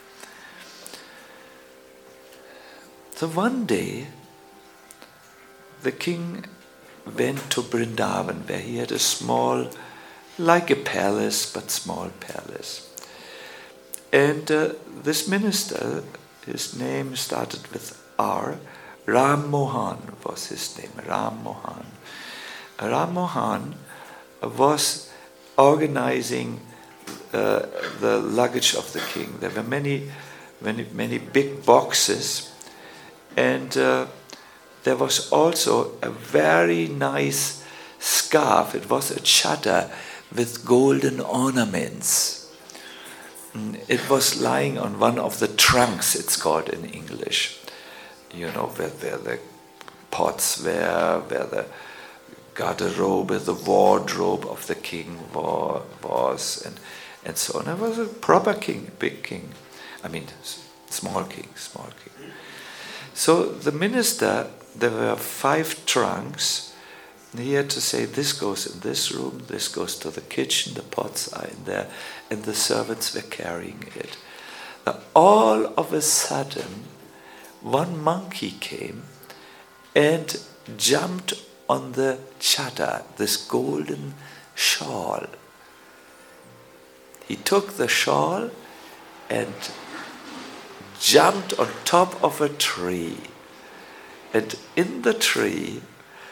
So one day, the king went to Vrindavan, where he had a small, like a palace, but small palace. And this minister His name started with R. Ram Mohan was his name, Ram Mohan. Ram Mohan was organizing the luggage of the king. There were many big boxes, and there was also a very nice scarf. It was a chadar with golden ornaments. It was lying on one of the trunks, it's called in English. Where the pots were, where the garderobe, the wardrobe of the king was, and so on. It was a proper king, big king. I mean, small king. So the minister, there were 5 trunks. He had to say, this goes in this room, this goes to the kitchen, the pots are in there, and the servants were carrying it. Now, all of a sudden, one monkey came and jumped on the chadar, this golden shawl. He took the shawl and jumped on top of a tree. And in the tree,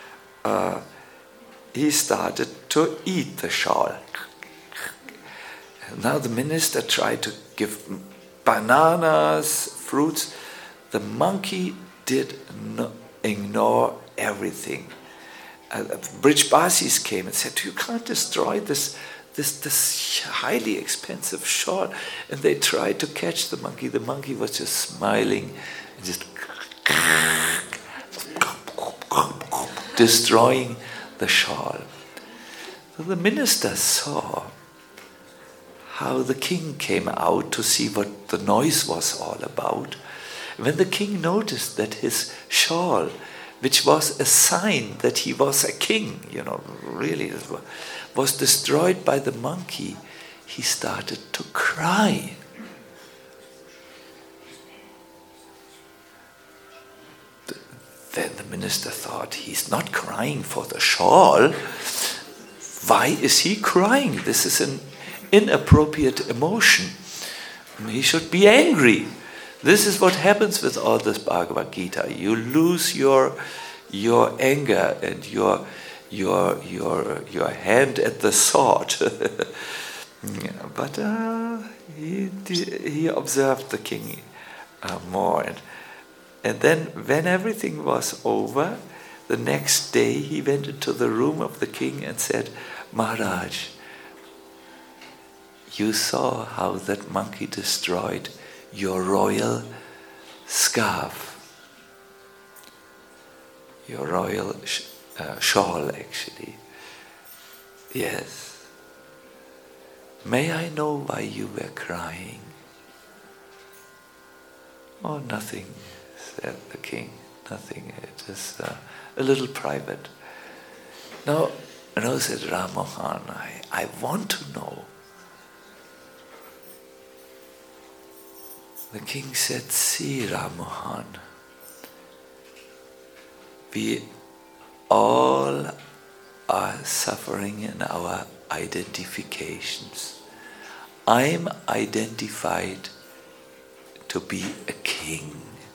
he started to eat the shawl. Now the minister tried to give bananas, fruits. The monkey did ignore everything. Brijbasis came and said, "You can't destroy this highly expensive shawl." And they tried to catch the monkey. The monkey was just smiling and just destroying the shawl. So the minister saw how the king came out to see what the noise was all about. When the king noticed that his shawl, which was a sign that he was a king, really, was destroyed by the monkey, he started to cry. Then the minister thought, he's not crying for the shawl. Why is he crying? This is an inappropriate emotion. He should be angry. This is what happens with all this Bhagavad Gita. You lose your anger and your hand at the sword. But he observed the king more. And then when everything was over, the next day he went into the room of the king and said, "Maharaj, you saw how that monkey destroyed your royal scarf, your royal shawl, actually." "Yes." "May I know why you were crying?" "Oh, nothing," said the king. "Nothing. It is a little private." "No," said Ram Mohan, I want to know." The king said, "See, Ram Mohan, we all are suffering in our identifications. I'm identified to be a king,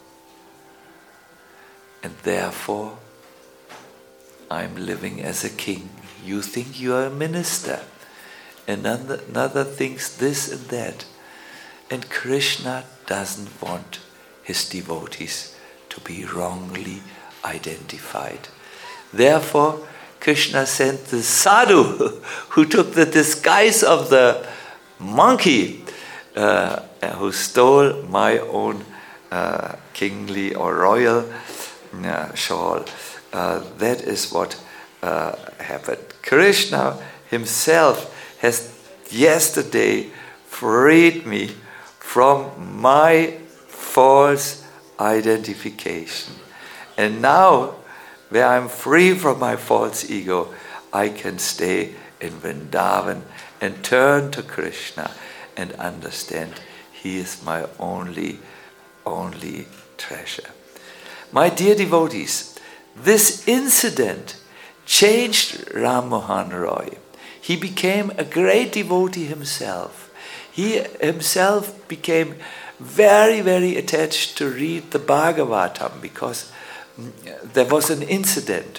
and therefore I'm living as a king. You think you are a minister, and another thinks this and that. And Krishna doesn't want his devotees to be wrongly identified. Therefore, Krishna sent the sadhu who took the disguise of the monkey, who stole my own kingly or royal shawl. That is what happened. Krishna himself has yesterday freed me from my false identification. And now, where I'm free from my false ego, I can stay in Vrindavan and turn to Krishna and understand he is my only treasure. My dear devotees, this incident changed Ram Mohan Roy. He became a great devotee himself. He himself became very, very attached to read the Bhagavatam because there was an incident.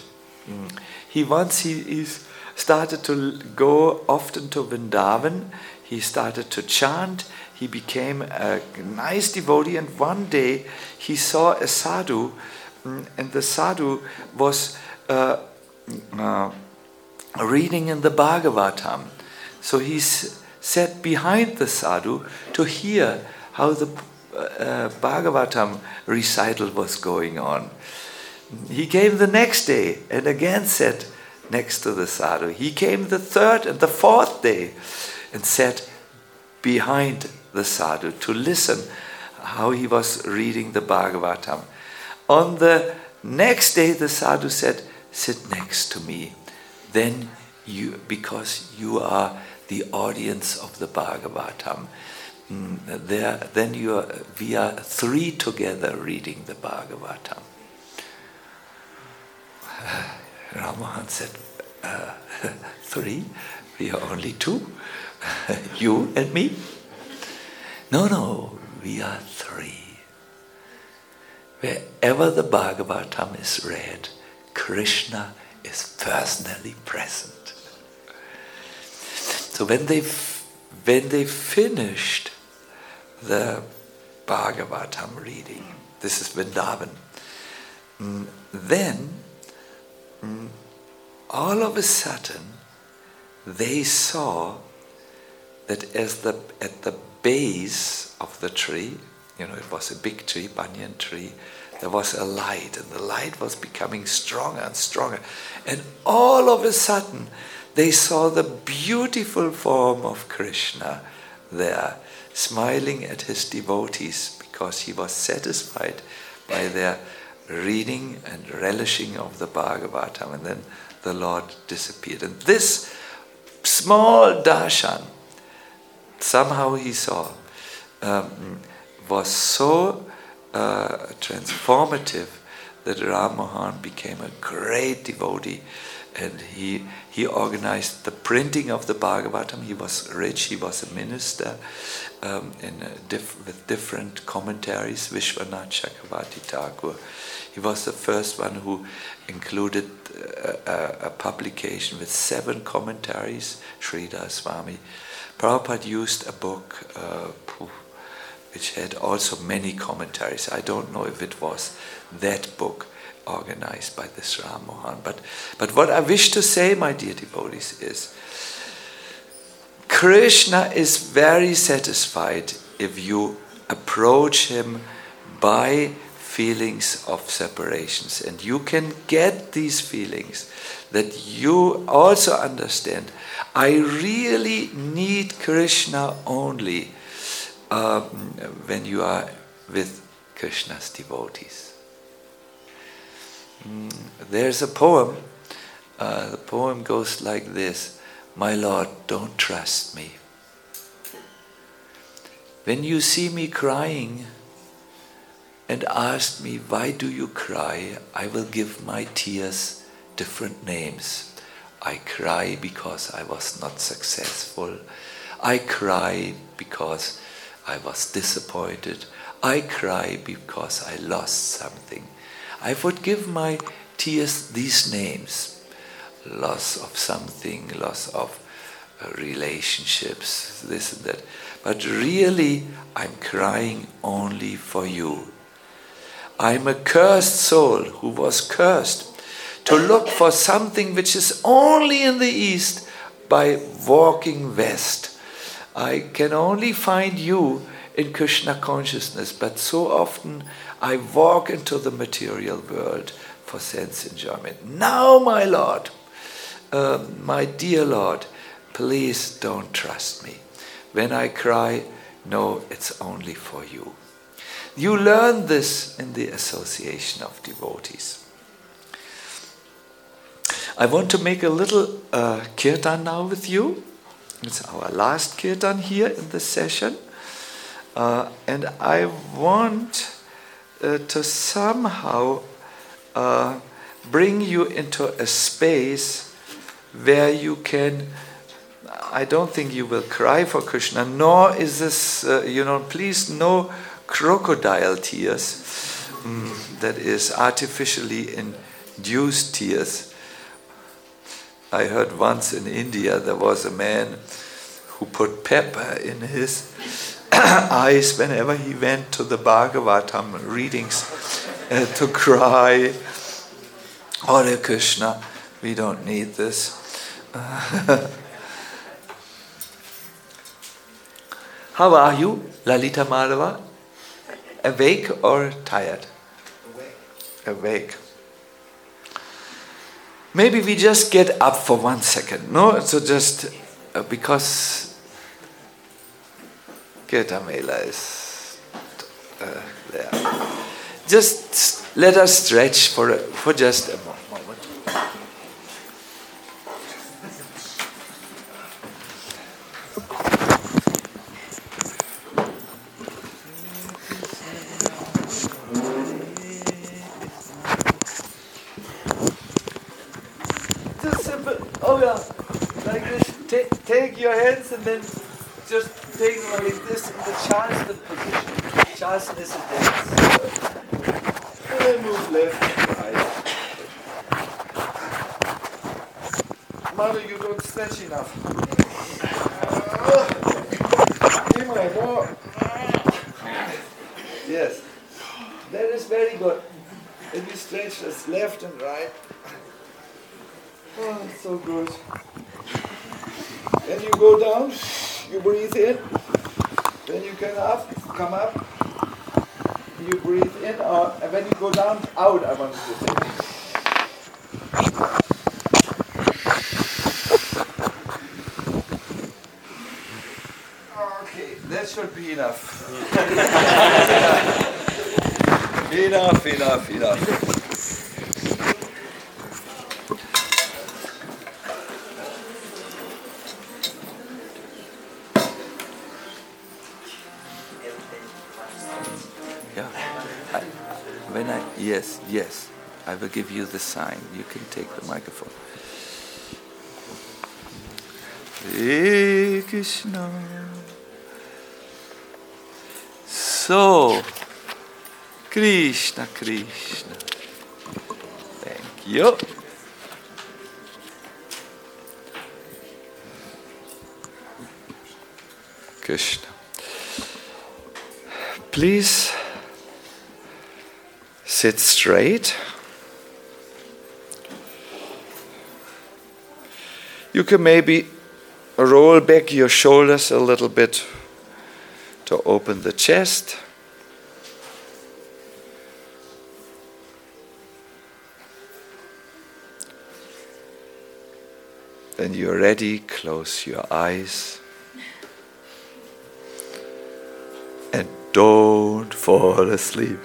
He started to go often to Vrindavan. He started to chant. He became a nice devotee, and one day he saw a sadhu, and the sadhu was reading in the Bhagavatam. So he sat behind the sadhu to hear how the Bhagavatam recital was going on. He came the next day and again sat next to the sadhu. He came the third and the fourth day and sat behind the sadhu to listen how he was reading the Bhagavatam. On the next day, the sadhu said, "Sit next to me. Then because you are the audience of the Bhagavatam, we are three together reading the Bhagavatam." Ram Mohan said, "Three? We are only two. You and me?" No, we are three. Wherever the Bhagavatam is read, Krishna is personally present. So when they finished the Bhagavatam reading, this is Vrindavan, then all of a sudden they saw that at the base of the tree, it was a big tree, banyan tree, there was a light, and the light was becoming stronger and stronger. And all of a sudden, they saw the beautiful form of Krishna there, smiling at his devotees because he was satisfied by their reading and relishing of the Bhagavatam. And then the Lord disappeared. And this small darshan, somehow he saw, was so transformative that Ram Mohan became a great devotee, and he organized the printing of the Bhagavatam. He was rich, he was a minister with different commentaries, Vishwanath Chakravarti Thakur. He was the first one who included a publication with 7 commentaries, Sridhar Swami. Prabhupada used a book which had also many commentaries. I don't know if it was that book organized by this Ram Mohan. But what I wish to say, my dear devotees, is Krishna is very satisfied if you approach him by feelings of separations. And you can get these feelings that you also understand. I really need Krishna only when you are with Krishna's devotees. There's a poem. The poem goes like this: "My Lord, don't trust me. When you see me crying and ask me, why do you cry? I will give my tears different names. I cry because I was not successful. I cry because I was disappointed. I cry because I lost something. I would give my tears these names: loss of something, loss of relationships, this and that. But really, I'm crying only for you. I'm a cursed soul who was cursed to look for something which is only in the east by walking west. I can only find you in Krishna consciousness, but so often I walk into the material world for sense enjoyment. Now, my Lord, my dear Lord, please don't trust me. When I cry, no, it's only for you. You learn this in the association of devotees. I want to make a little kirtan now with you. It's our last kirtan here in this session. And I want to somehow bring you into a space where you can, I don't think you will cry for Krishna, nor is this, please no crocodile tears, that is artificially induced tears. I heard once in India there was a man who put pepper in his eyes whenever he went to the Bhagavatam readings to cry, Hare Krishna, we don't need this. How are you, Lalita Madhava? Awake or tired? Awake. Maybe we just get up for 1 second. No, so just because Kirtan Mela is there. Just let us stretch for just a moment. Oh yeah, like this. Take your hands and then just take them like this in the Charleston position. Charleston is a dance. And then move left and right. Mother, you don't stretch enough. More. Yes, that is very good. If you stretch this left and right. Oh, so good. When you go down, you breathe in. When you come up, you breathe in. And when you go down, out, I want you to say. Okay, that should be enough. Enough. Yes, I will give you the sign. You can take the microphone. Hare Krishna. So, Krishna. Thank you. Krishna. Please sit straight. You can maybe roll back your shoulders a little bit to open the chest. When you're ready, close your eyes. And don't fall asleep.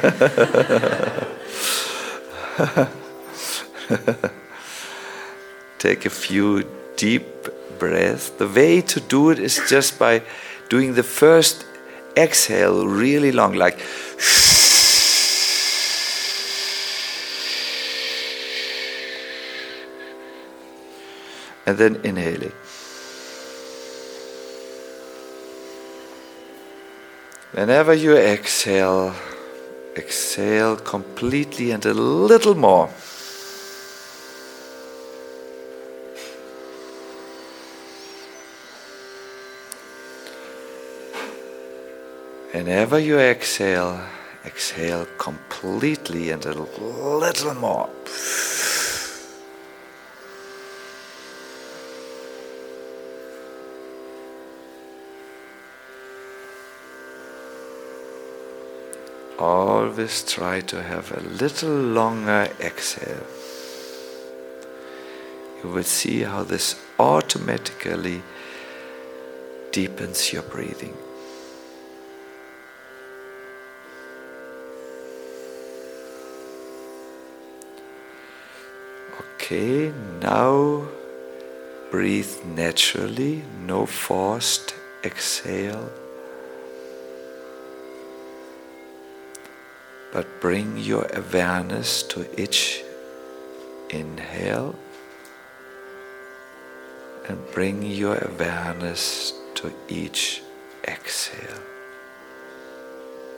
Take a few deep breaths. The way to do it is just by doing the first exhale really long, like and then inhaling. Whenever you exhale, exhale completely and a little more. Whenever you exhale, exhale completely and a little more. Always try to have a little longer exhale. You will see how this automatically deepens your breathing. Okay, now breathe naturally, no forced exhale. But bring your awareness to each inhale and bring your awareness to each exhale.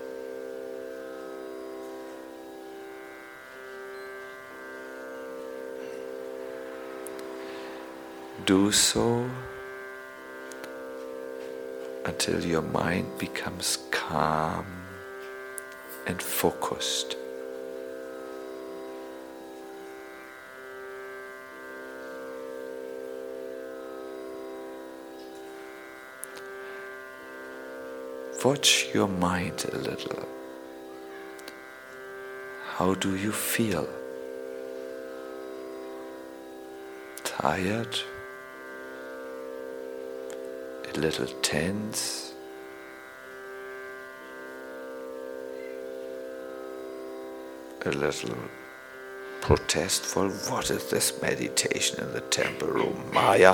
Do so until your mind becomes calm and focused. Watch your mind a little. How do you feel? Tired? A little tense? A little protestful? What is this meditation in the temple room, Maya?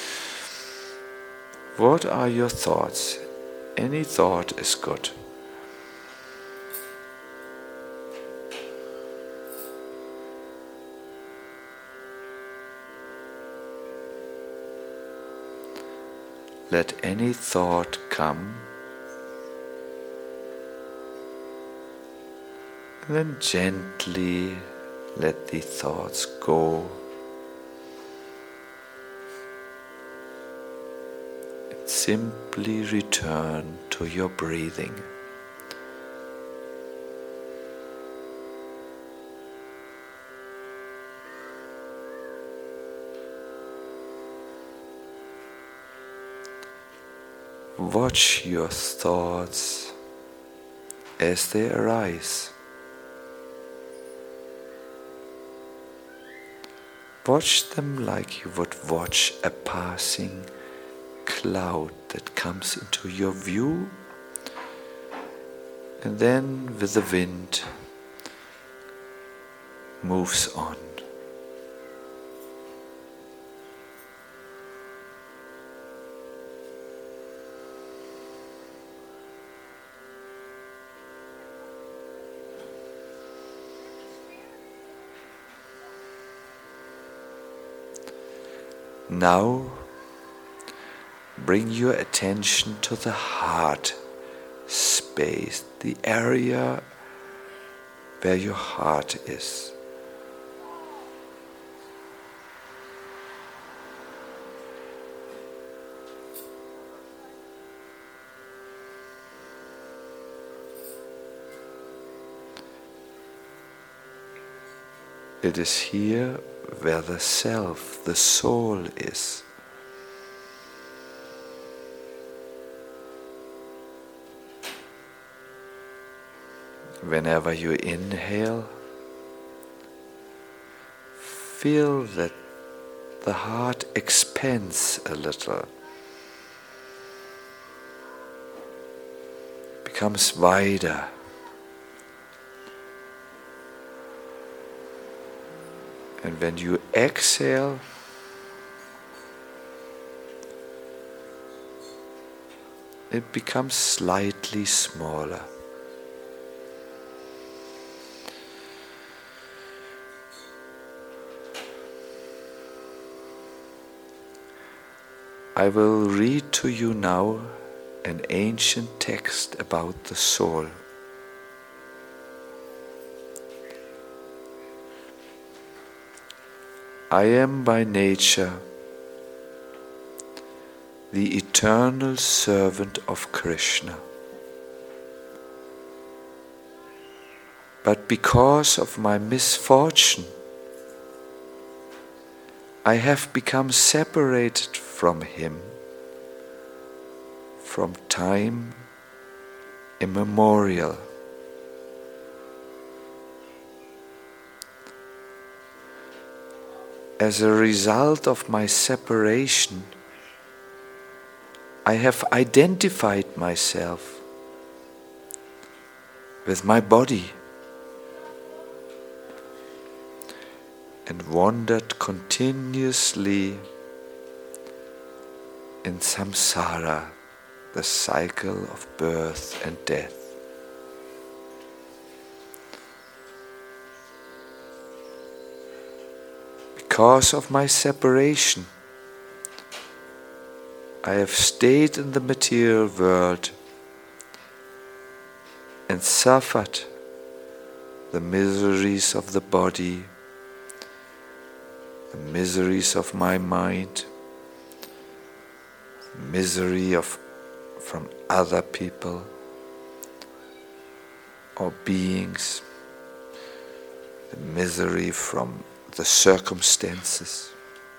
What are your thoughts? Any thought is good. Let any thought come, and then gently let the thoughts go. Simply return to your breathing. Watch your thoughts as they arise. Watch them like you would watch a passing cloud that comes into your view, and then with the wind moves on. Now bring your attention to the heart space, the area where your heart is. It is here where the self, the soul is. Whenever you inhale, feel that the heart expands a little, becomes wider. And when you exhale, it becomes slightly smaller. I will read to you now an ancient text about the soul. I am by nature the eternal servant of Krishna. But because of my misfortune, I have become separated from him from time immemorial. As a result of my separation, I have identified myself with my body and wandered continuously in samsara, the cycle of birth and death. Because of my separation, I have stayed in the material world and suffered the miseries of the body, the miseries of my mind, misery from other people or beings, the misery from the circumstances.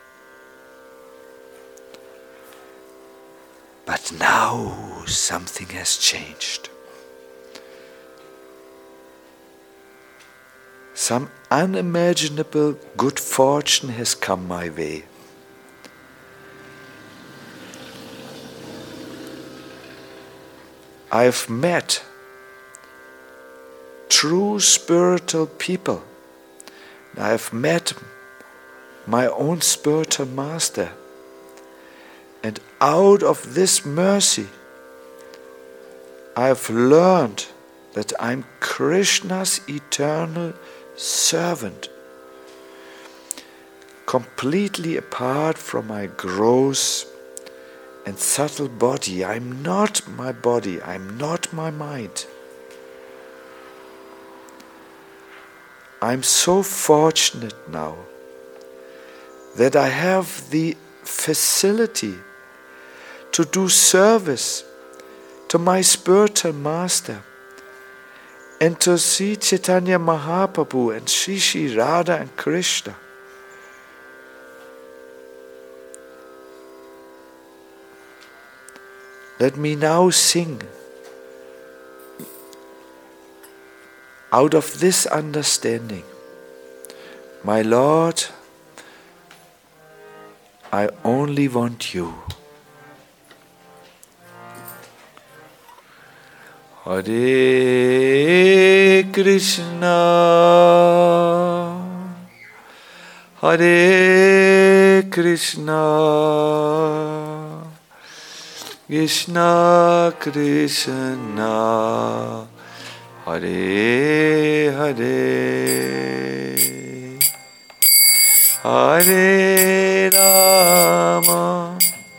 But now something has changed. Some unimaginable good fortune has come my way. I have met true spiritual people. I have met my own spiritual master. And out of this mercy, I have learned that I'm Krishna's eternal servant, completely apart from my gross and subtle body. I'm not my body, I'm not my mind. I'm so fortunate now that I have the facility to do service to my spiritual master and to see Chaitanya Mahaprabhu and Shri Radha and Krishna. Let me now sing out of this understanding. My Lord, I only want you. Hare Krishna, Hare Krishna, Krishna Krishna, Hare Hare, Hare Rama,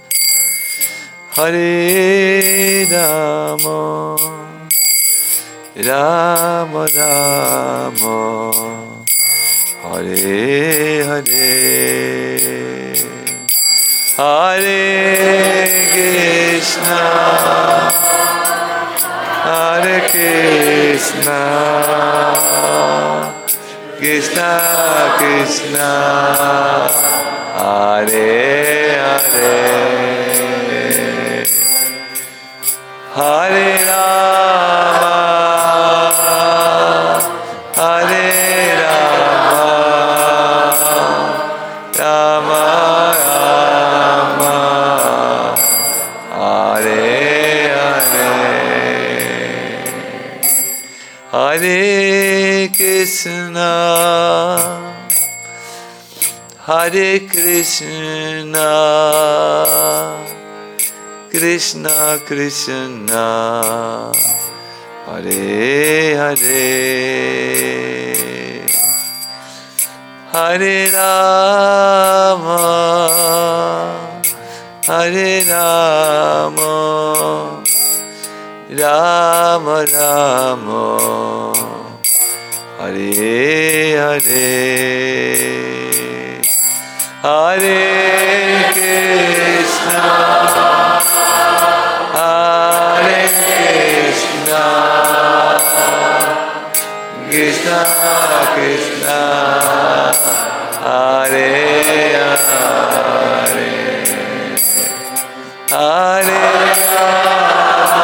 Hare Rama, Rama Rama, Hare Hare, Hare Krishna, Hare Krishna, Krishna Krishna, Hare Hare, Hare Rama, Hare Rama, Rama Rama, Hare Hare, Hare Krishna, Hare Krishna, Krishna Krishna, Hare Hare, Hare Rama, Hare Rama, Rama Rama, Hare Hare, Hare Krishna, Hare Krishna, Krishna Krishna, Hare Hare, Hare Rama,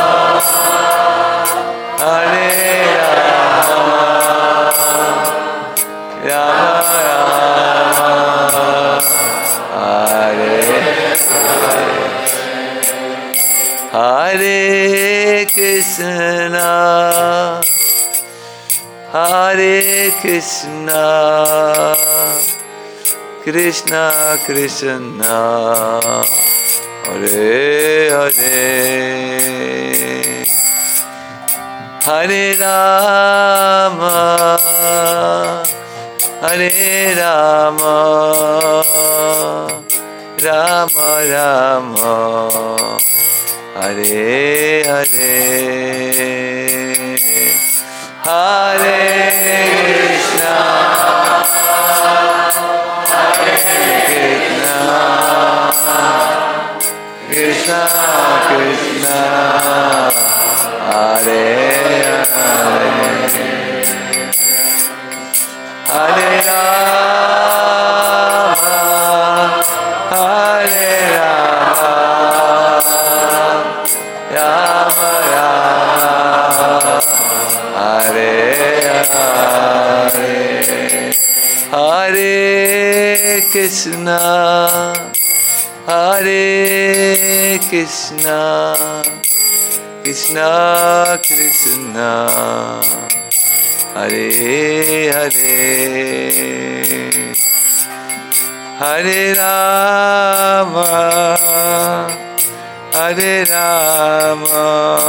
Hare Rama, Rama Rama, Hare Krishna, Hare Krishna, Krishna Krishna, Hare Hare, Hare Rama, Hare Rama, Rama Rama, Hare Hare, Hare Krishna, Hare Krishna, Krishna, Hare Krishna, Krishna Krishna, Hare Hare, Hare Rama, Hare Rama,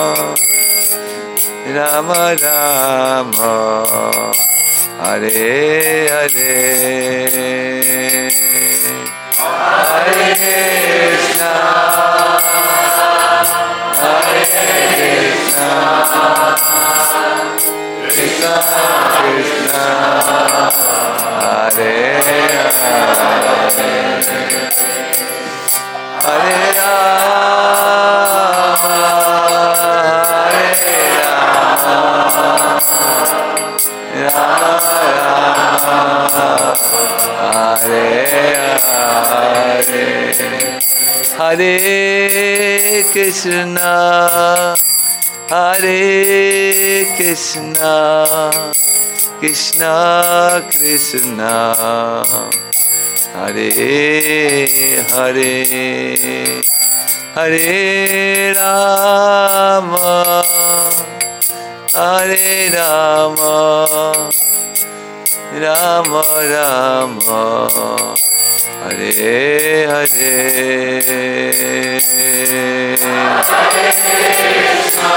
Rama Rama, Hare Hare, Hare Krishna, Hare Krishna, Krishna Krishna, Hare Hare, Hare Rama, Hare Rama, Rama Rama, Hare Hare, Hare Krishna, Hare Krishna, Krishna Krishna, Hare Hare, Hare Rama, Hare Rama, Rama Rama, Hare Hare, Hare Krishna,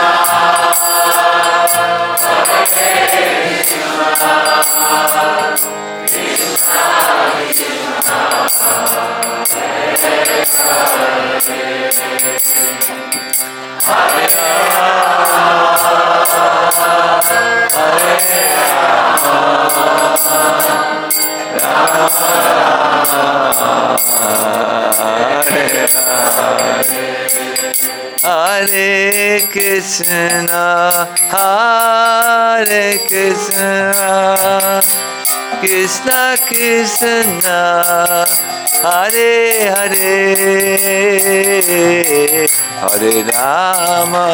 Hare Krishna, Hare Krishna, Krishna Krishna, Hare Hare, Hare Rama,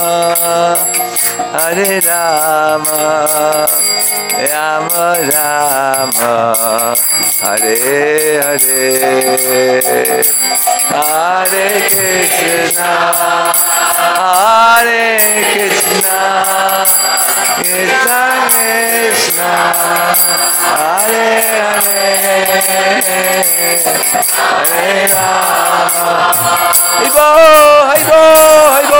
Hare Rama, Rama Rama, Hare Hare, Hare Krishna, Hare Krishna, Krishna Krishna, Hare Hare, Hare Rama, Haibo, Haibo, Haibo,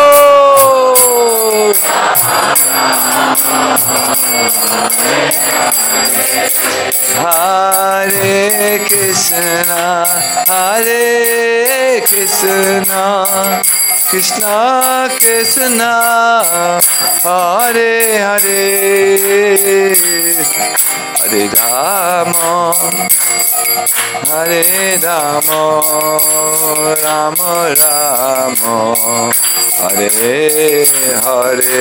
Hare Krishna, Hare Krishna, Krishna Krishna, Hare Hare, Hare Rama, Hare Rama, Rama Rama, Hare Hare,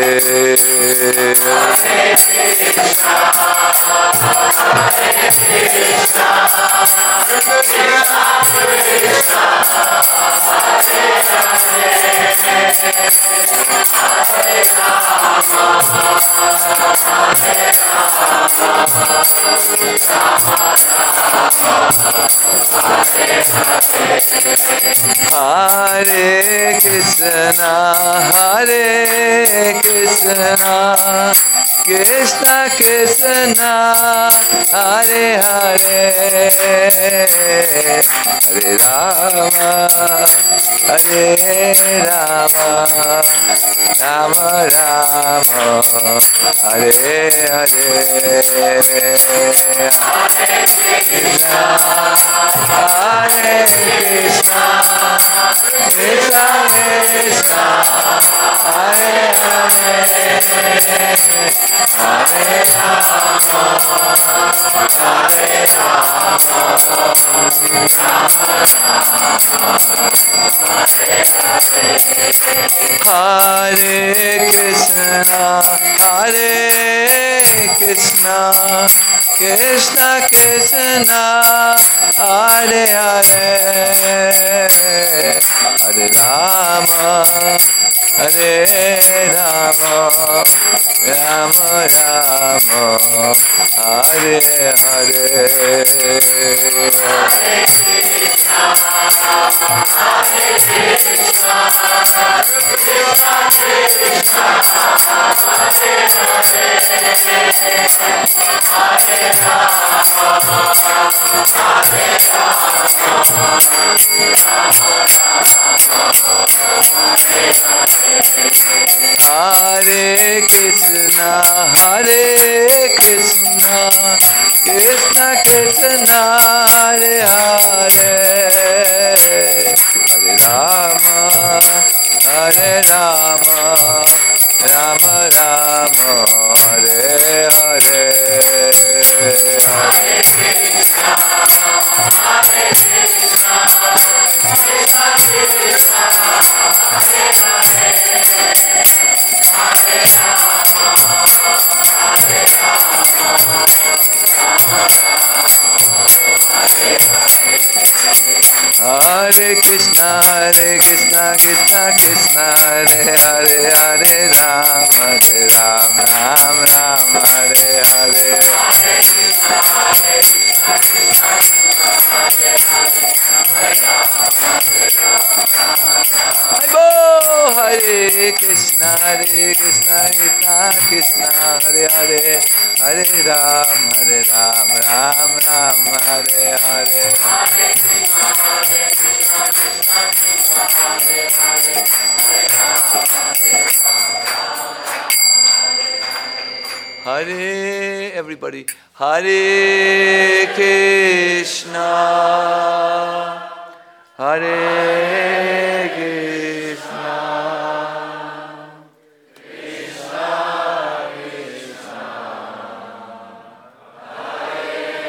Hare Krishna, Hare Krishna, Krishna Krishna, Hare Hare, Hare Rama, Hare Rama, Rama Rama, Hare Hare, Krishna, Hare Krishna, Krishna Krishna, Hare Hare, Hare Rama, Hare Rama, Hare Krishna, Hare Krishna, Krishna Krishna, Krishna, Hare Hare, Hare Rama, Hare Rama, Rama Rama, Hare Hare. Hare Krishna, Hare Krishna, Krishna Krishna, Hare Hare, Hare Rama, Hare Rama, Rama Rama, Hare Hare. Hare Krishna, Hare Krishna, Krishna Krishna, Hare Hare, Hare Rama, Hare Rama, Rama Rama, Hare Krishna, Krishna Krishna, Hare Hare, Hare Rama, Ram Ram, Hare Hare. Hare Krishna, Krishna Krishna, Hare Hare, Hare Rama, Hare Krishna, Krishna Krishna, Hare Hare, Hare Ram, Ram Ram, Hare Hare. Hare Krishna, Krishna Krishna, Hare Hare, Hare Rama, Hare everybody, Hare Krishna, Hare Krishna, Krishna Krishna, Hare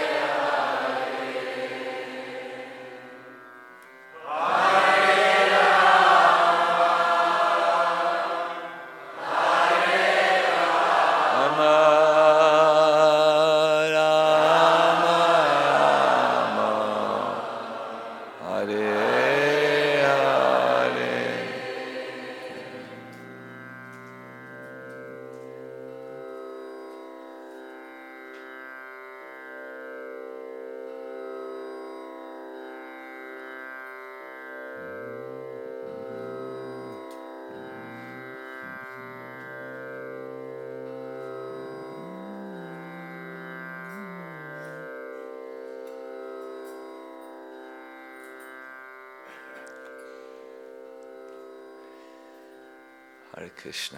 Krishna.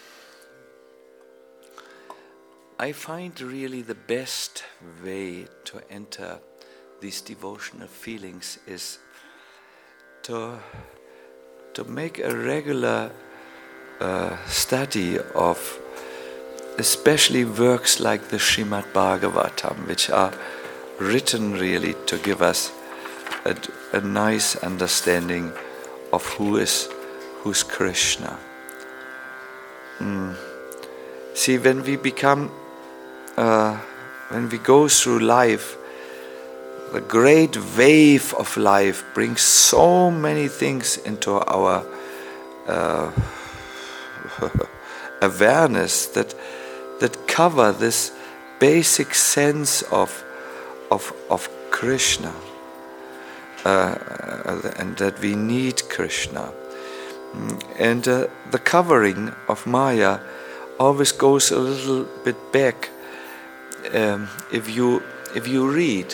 I find really the best way to enter these devotional feelings is to make a regular study of especially works like the Srimad Bhagavatam, which are written really to give us a nice understanding of who's Krishna. See, when we go through life, the great wave of life brings so many things into our awareness that cover this basic sense of Krishna, and that we need Krishna. And the covering of Maya always goes a little bit back. If you read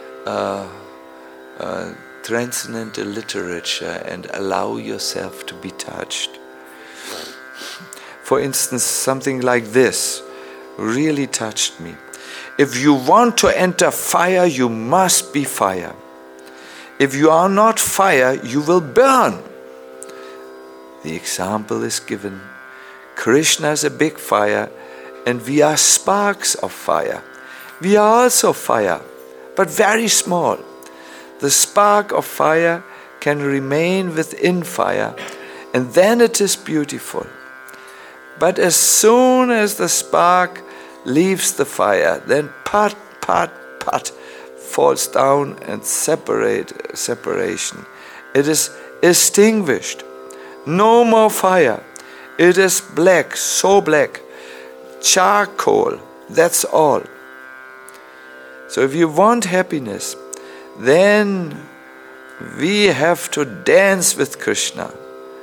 transcendental literature and allow yourself to be touched. For instance, something like this really touched me. If you want to enter fire, you must be fire. If you are not fire, you will burn. The example is given. Krishna is a big fire, and we are sparks of fire. We are also fire, but very small. The spark of fire can remain within fire, and then it is beautiful. But as soon as the spark leaves the fire, then pat, falls down and separation. It is extinguished. No more fire. It is black, so black. Charcoal, that's all. So if you want happiness, then we have to dance with Krishna.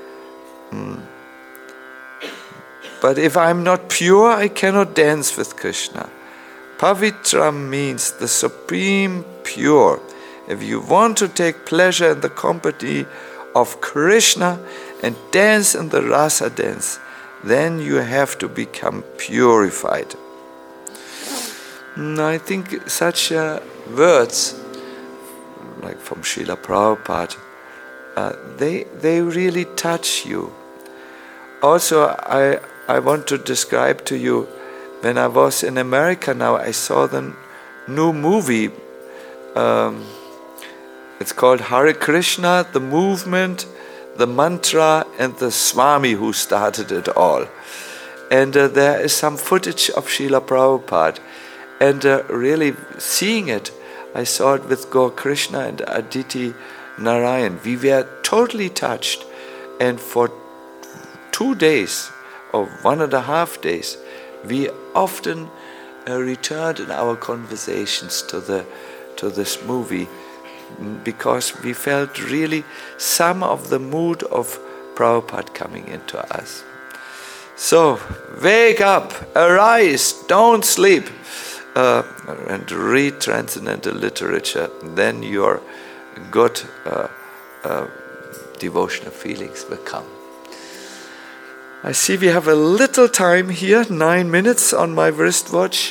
But if I'm not pure, I cannot dance with Krishna. Pavitra means the supreme pure. If you want to take pleasure in the company of Krishna and dance in the rasa dance, then you have to become purified. I think such words, like from Srila Prabhupada, they really touch you. Also, I want to describe to you, when I was in America now, I saw the new movie. It's called Hare Krishna, the movement, the mantra, and the Swami who started it all. And there is some footage of Srila Prabhupada. And really seeing it, I saw it with Gaur Krishna and Aditi Narayan. We were totally touched. And for 2 days, or 1.5 days, we often returned in our conversations to this movie, because we felt really some of the mood of Prabhupada coming into us. So, wake up, arise, don't sleep, and read transcendental literature. Then your good devotional feelings will come. I see we have a little time here, 9 minutes on my wristwatch.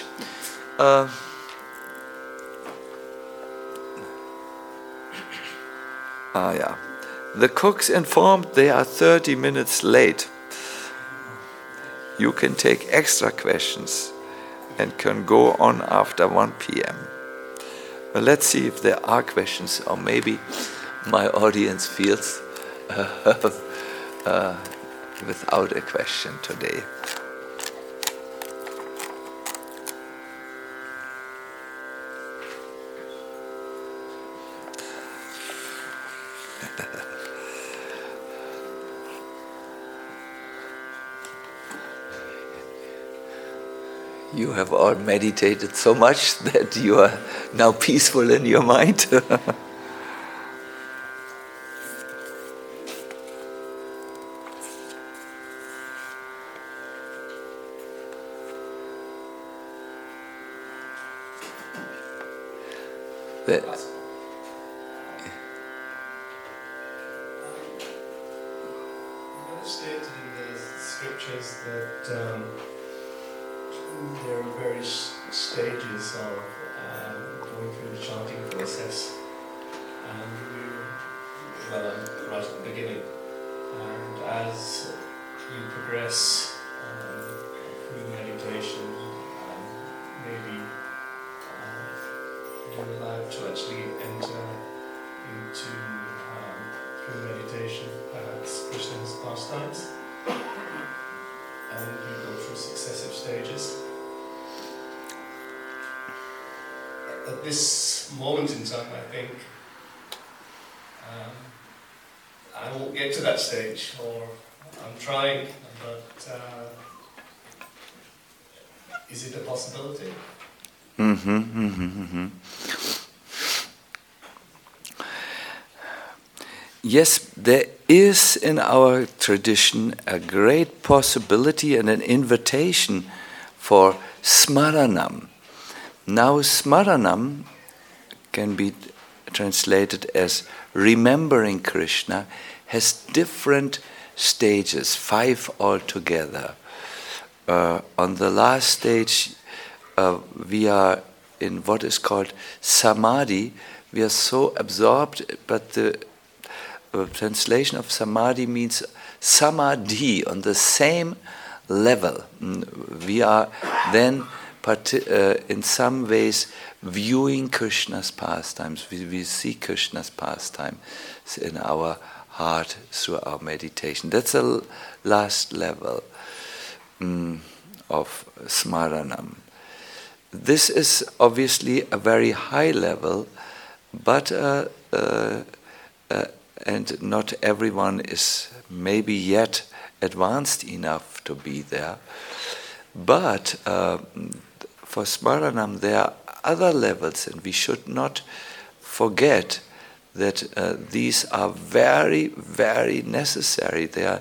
Yeah. The cooks informed they are 30 minutes late. You can take extra questions and can go on after 1 p.m. Well, let's see if there are questions, or maybe my audience feels without a question today. You have all meditated so much that you are now peaceful in your mind. Stated in the scriptures that there are various stages of going through the chanting process, and I'm right at the beginning, and as you progress through meditation, maybe you're allowed to actually enter into through meditation, perhaps Krishna's pastimes, and you go through successive stages. At this moment in time, I think I won't get to that stage, or I'm trying, but is it a possibility? Yes, there is in our tradition a great possibility and an invitation for smaranam. Now, smaranam can be translated as remembering Krishna, has different stages, 5 altogether. On the last stage, we are in what is called samadhi. We are so absorbed, but the translation of samadhi means samadhi, on the same level. We are then in some ways viewing Krishna's pastimes. We see Krishna's pastimes in our heart through our meditation. That's the last level of smaranam. this is obviously a very high level, but and not everyone is maybe yet advanced enough to be there. But for Smaranam there are other levels, and we should not forget that these are very, very necessary. They are,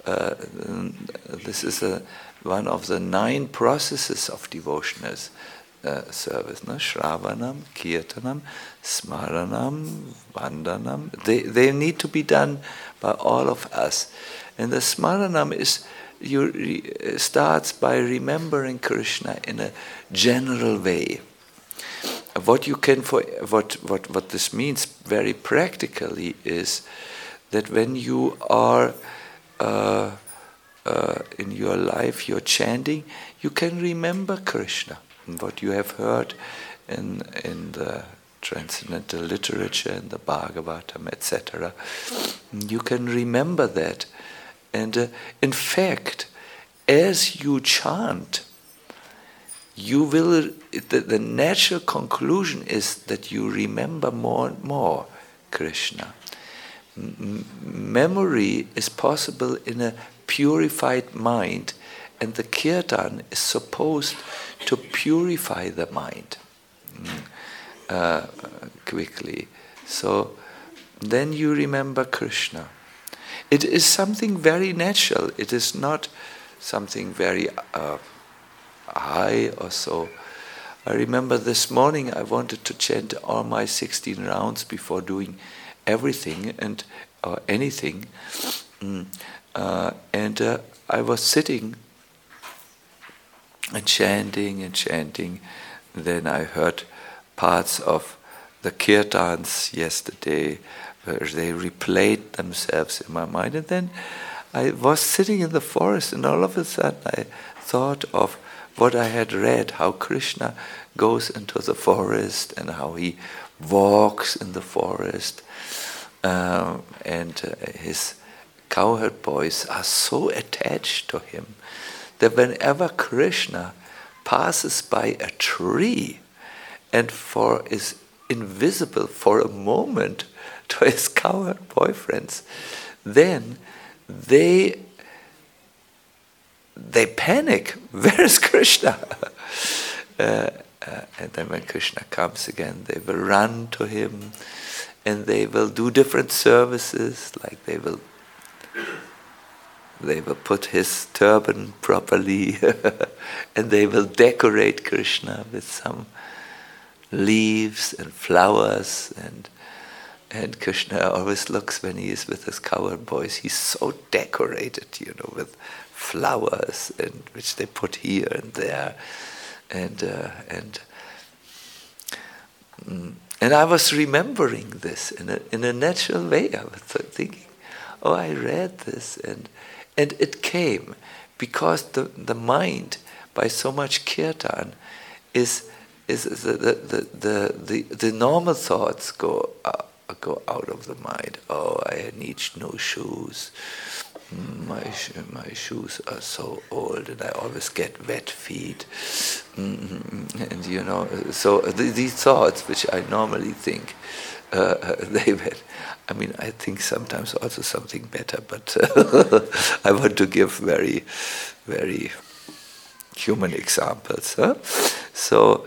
this is one of the 9 processes of devotional service. No? Shravanam, Kirtanam, Smaranam, Vandanam. They need to be done by all of us. And the Smaranam starts by remembering Krishna in a general way. What this means very practically is that when you are in your life, you're chanting, you can remember Krishna, what you have heard in the transcendental literature, in the Bhagavatam, etc. You can remember that. And in fact, as you chant, you will. The natural conclusion is that you remember more and more Krishna. Memory is possible in a purified mind, and the kirtan is supposed to purify the mind quickly. So then you remember Krishna. It is something very natural. It is not something very high or so. I remember this morning I wanted to chant all my 16 rounds before doing everything or anything. And I was sitting and chanting. Then I heard parts of the kirtans yesterday where they replayed themselves in my mind. And then I was sitting in the forest, and all of a sudden I thought of what I had read, how Krishna goes into the forest and how he walks in the forest. And his cowherd boys are so attached to him that whenever Krishna passes by a tree and is invisible for a moment to his cowherd boyfriends, then they panic. Where is Krishna? And then when Krishna comes again, they will run to him, and they will do different services, like they will put his turban properly, and they will decorate Krishna with some leaves and flowers, and Krishna always looks, when he is with his cowherd boys, he's so decorated, with flowers, and which they put here and there, and I was remembering this in a natural way. I was thinking, oh, I read this, and it came because the mind, by so much kirtan, is the normal thoughts go out of the mind. Oh, I need new shoes. My shoes are so old, and I always get wet feet. And so these thoughts, which I normally think, I think sometimes also something better, but I want to give very, very human examples. Huh? So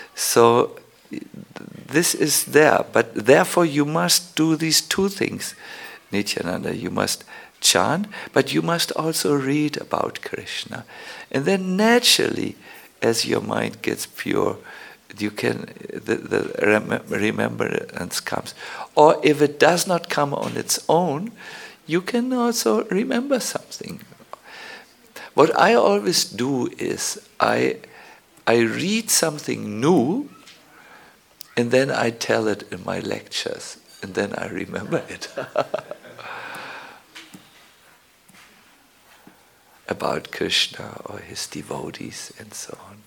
this is there, but therefore you must do these 2 things, Nityananda. You must chant, but you must also read about Krishna. And then naturally, as your mind gets pure, you can, the remembrance comes. Or if it does not come on its own, you can also remember something. What I always do is I read something new, and then I tell it in my lectures, and then I remember it. About Krishna or his devotees and so on.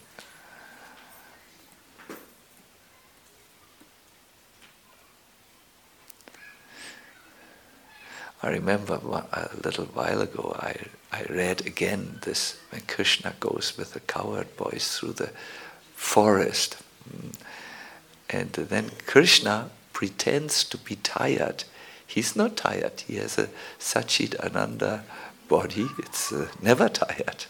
I remember a little while ago I read again this, when Krishna goes with the cowherd boys through the forest. And then Krishna pretends to be tired. He's not tired. He has a Satchit Ananda body. It's never tired.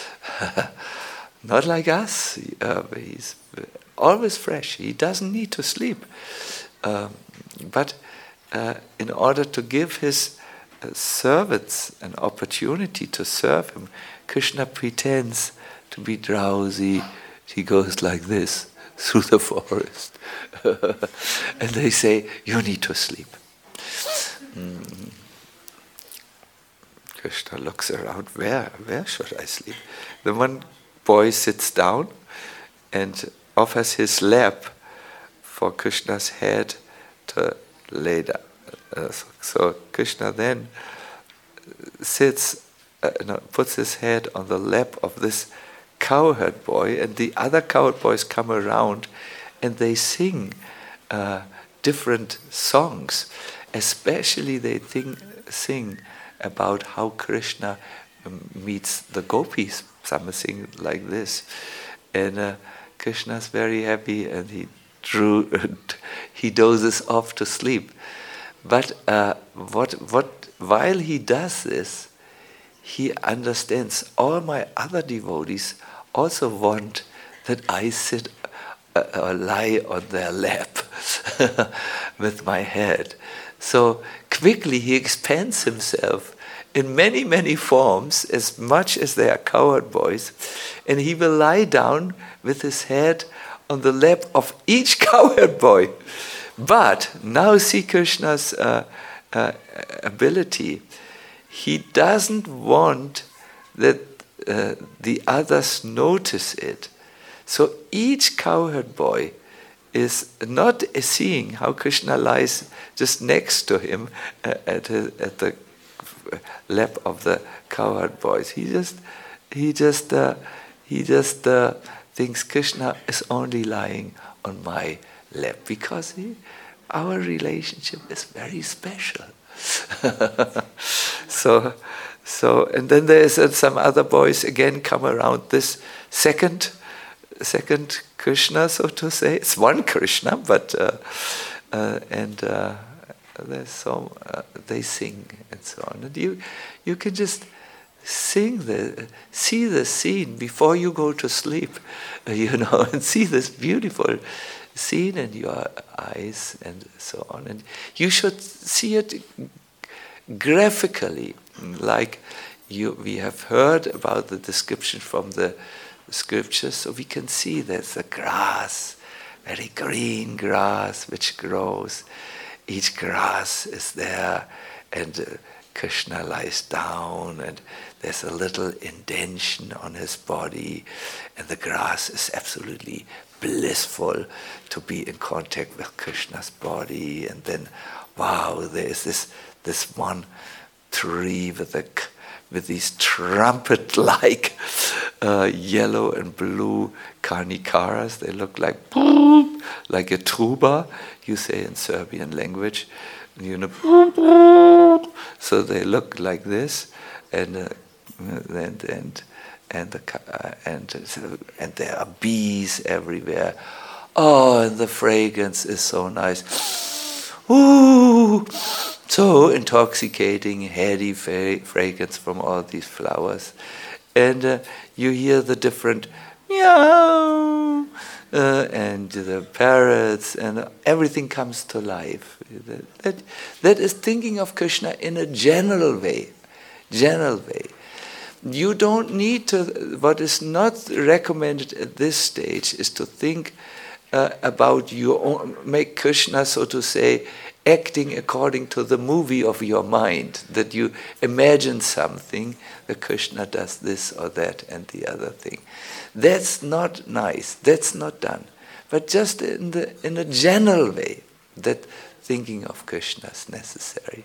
Not like us. He's always fresh. He doesn't need to sleep. But in order to give his servants an opportunity to serve him, Krishna pretends to be drowsy. He goes like this through the forest. And they say, you need to sleep. Krishna looks around, where should I sleep? The one boy sits down and offers his lap for Krishna's head to lay down. So Krishna then puts his head on the lap of this cowherd boy, and the other cowherd boys come around and they sing different songs. Especially they sing about how Krishna meets the gopis. Some sing like this. And Krishna's very happy and he dozes off to sleep. But while he does this, he understands all my other devotees also want that I sit or lie on their lap with my head. So quickly he expands himself in many, many forms, as much as they are cowherd boys, and he will lie down with his head on the lap of each cowherd boy. But now see Krishna's ability. He doesn't want that the others notice it. So each cowherd boy is not seeing how Krishna lies just next to him at the lap of the cowherd boys. He just thinks Krishna is only lying on my lap because our relationship is very special. So and then there's some other boys again come around this second Krishna, so to say. It's one Krishna, but there's they sing and so on. And you can just see the scene before you go to sleep, and see this beautiful scene in your eyes and so on. And you should see it graphically, like we have heard about the description from the scriptures, so we can see there's a grass, very green grass which grows. Each grass is there, and Krishna lies down, and there's a little indentation on his body, and the grass is absolutely blissful to be in contact with Krishna's body. And then, wow, there is this one tree with these trumpet-like yellow and blue carnicaras. They look like a truba, you say in Serbian language. So they look like this, and there are bees everywhere. Oh, and the fragrance is so nice. Ooh, so intoxicating, heady fragrance from all these flowers. And you hear the different meow, and the parrots, and everything comes to life. That is thinking of Krishna in a general way. You don't need to, what is not recommended at this stage is to think about your own, make Krishna, so to say, acting according to the movie of your mind, that you imagine something, that Krishna does this or that and the other thing. That's not nice, that's not done. But just in a general way, that thinking of Krishna is necessary.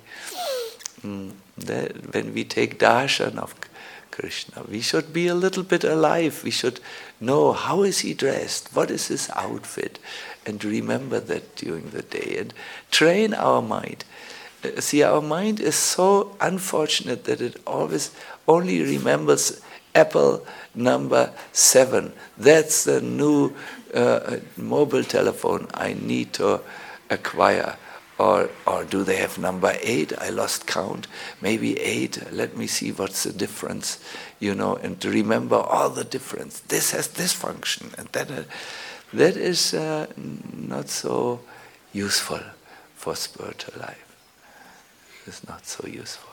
When we take darshan of Krishna, we should be a little bit alive. We should know how is he dressed, what is his outfit, and remember that during the day and train our mind. See, our mind is so unfortunate that it always only remembers Apple number 7. That's the new mobile telephone I need to acquire. Or do they have number 8? I lost count. Maybe 8. Let me see what's the difference, and to remember all the difference. This has this function, and that is not so useful for spiritual life. It's not so useful.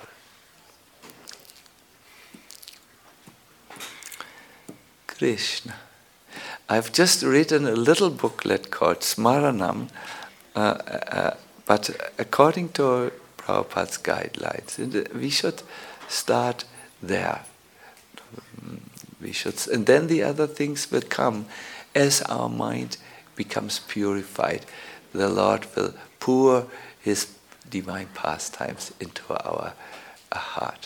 Krishna. I've just written a little booklet called Smaranam, but according to Prabhupada's guidelines, we should start there. And then the other things will come as our mind becomes purified. The Lord will pour His divine pastimes into our heart.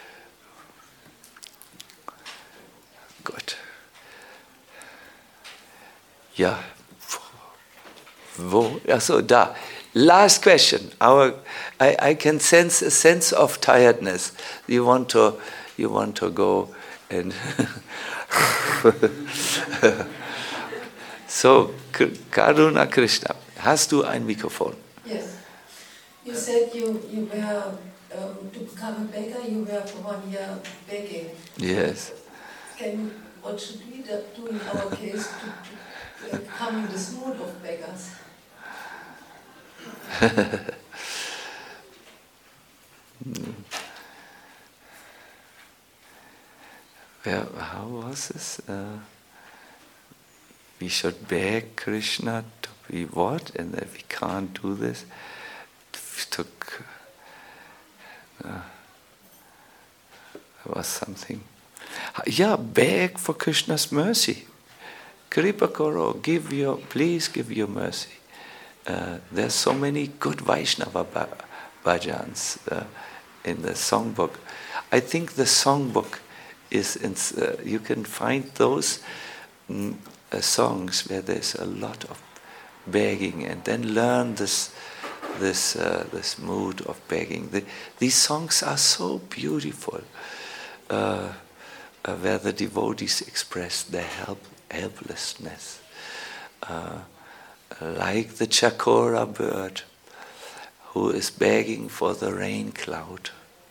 Good. Yeah. So da. Last question. I can sense a sense of tiredness. You want to go and so Karuna Krishna, hast du ein Mikrofon? Yes. You said you were to become a beggar. You were for 1 year begging. Yes. What should we do in our case to come in this mood of beggars? How was this? We should beg Krishna to be what? And that we can't do this. There was something. Yeah, beg for Krishna's mercy. Kripa Karo, please give your mercy. There's so many good Vaishnava bhajans in the songbook. I think the songbook is, you can find those songs where there's a lot of begging, and then learn this mood of begging. These songs are so beautiful, where the devotees express their helplessness. Like the chakora bird who is begging for the rain cloud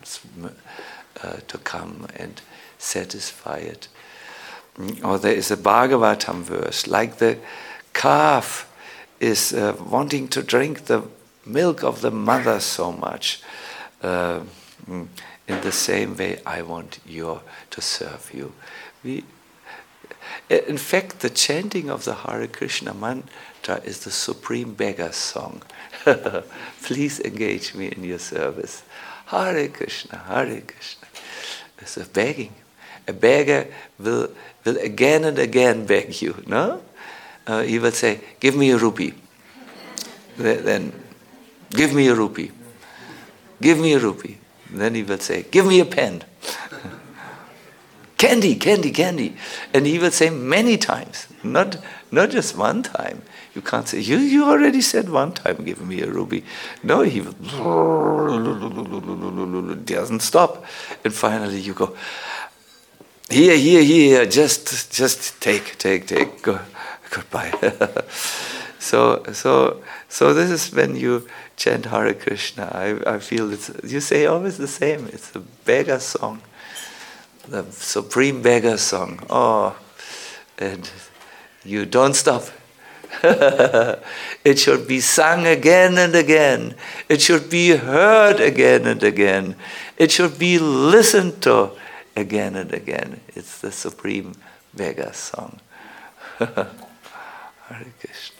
to come and satisfy it. Or there is a Bhagavatam verse, like the calf is wanting to drink the milk of the mother so much. In the same way, I want to serve you. In fact, the chanting of the Hare Krishna mantra is the supreme beggar's song. Please engage me in your service. Hare Krishna, Hare Krishna. It's a begging. A beggar will again and again beg you, no? He will say, give me a rupee. Then, give me a rupee. Give me a rupee. Then he will say, give me a pen. Candy, candy, candy. And he will say many times, not just one time. You can't say, you already said one time, give me a rupee. No, he doesn't stop. And finally you go, here, just take, goodbye. So this is when you chant Hare Krishna. I feel you say always the same. It's a beggar song, the supreme beggar song. Oh, and you don't stop. It should be sung again and again. It should be heard again and again. It should be listened to again and again. It's the supreme beggar song. Hare Krishna.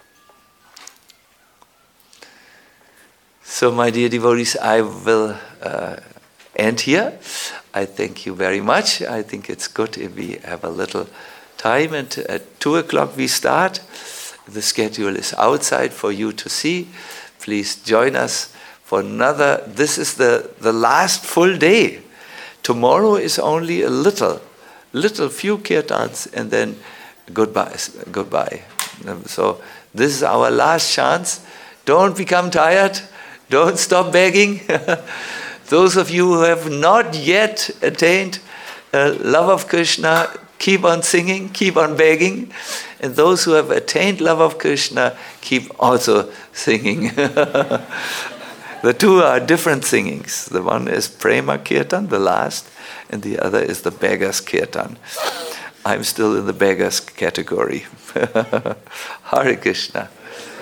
So, my dear devotees, I will end here. I thank you very much. I think it's good if we have a little time, and at 2 o'clock we start. The schedule is outside for you to see. Please join us for another. This is the last full day. Tomorrow is only a little few kirtans, and then goodbye. So this is our last chance. Don't become tired. Don't stop begging. Those of you who have not yet attained love of Krishna, keep on singing, keep on begging. And those who have attained love of Krishna, keep also singing. The two are different singings. The one is Prema Kirtan, the last, and the other is the beggar's Kirtan. I'm still in the beggar's category. Hare Krishna.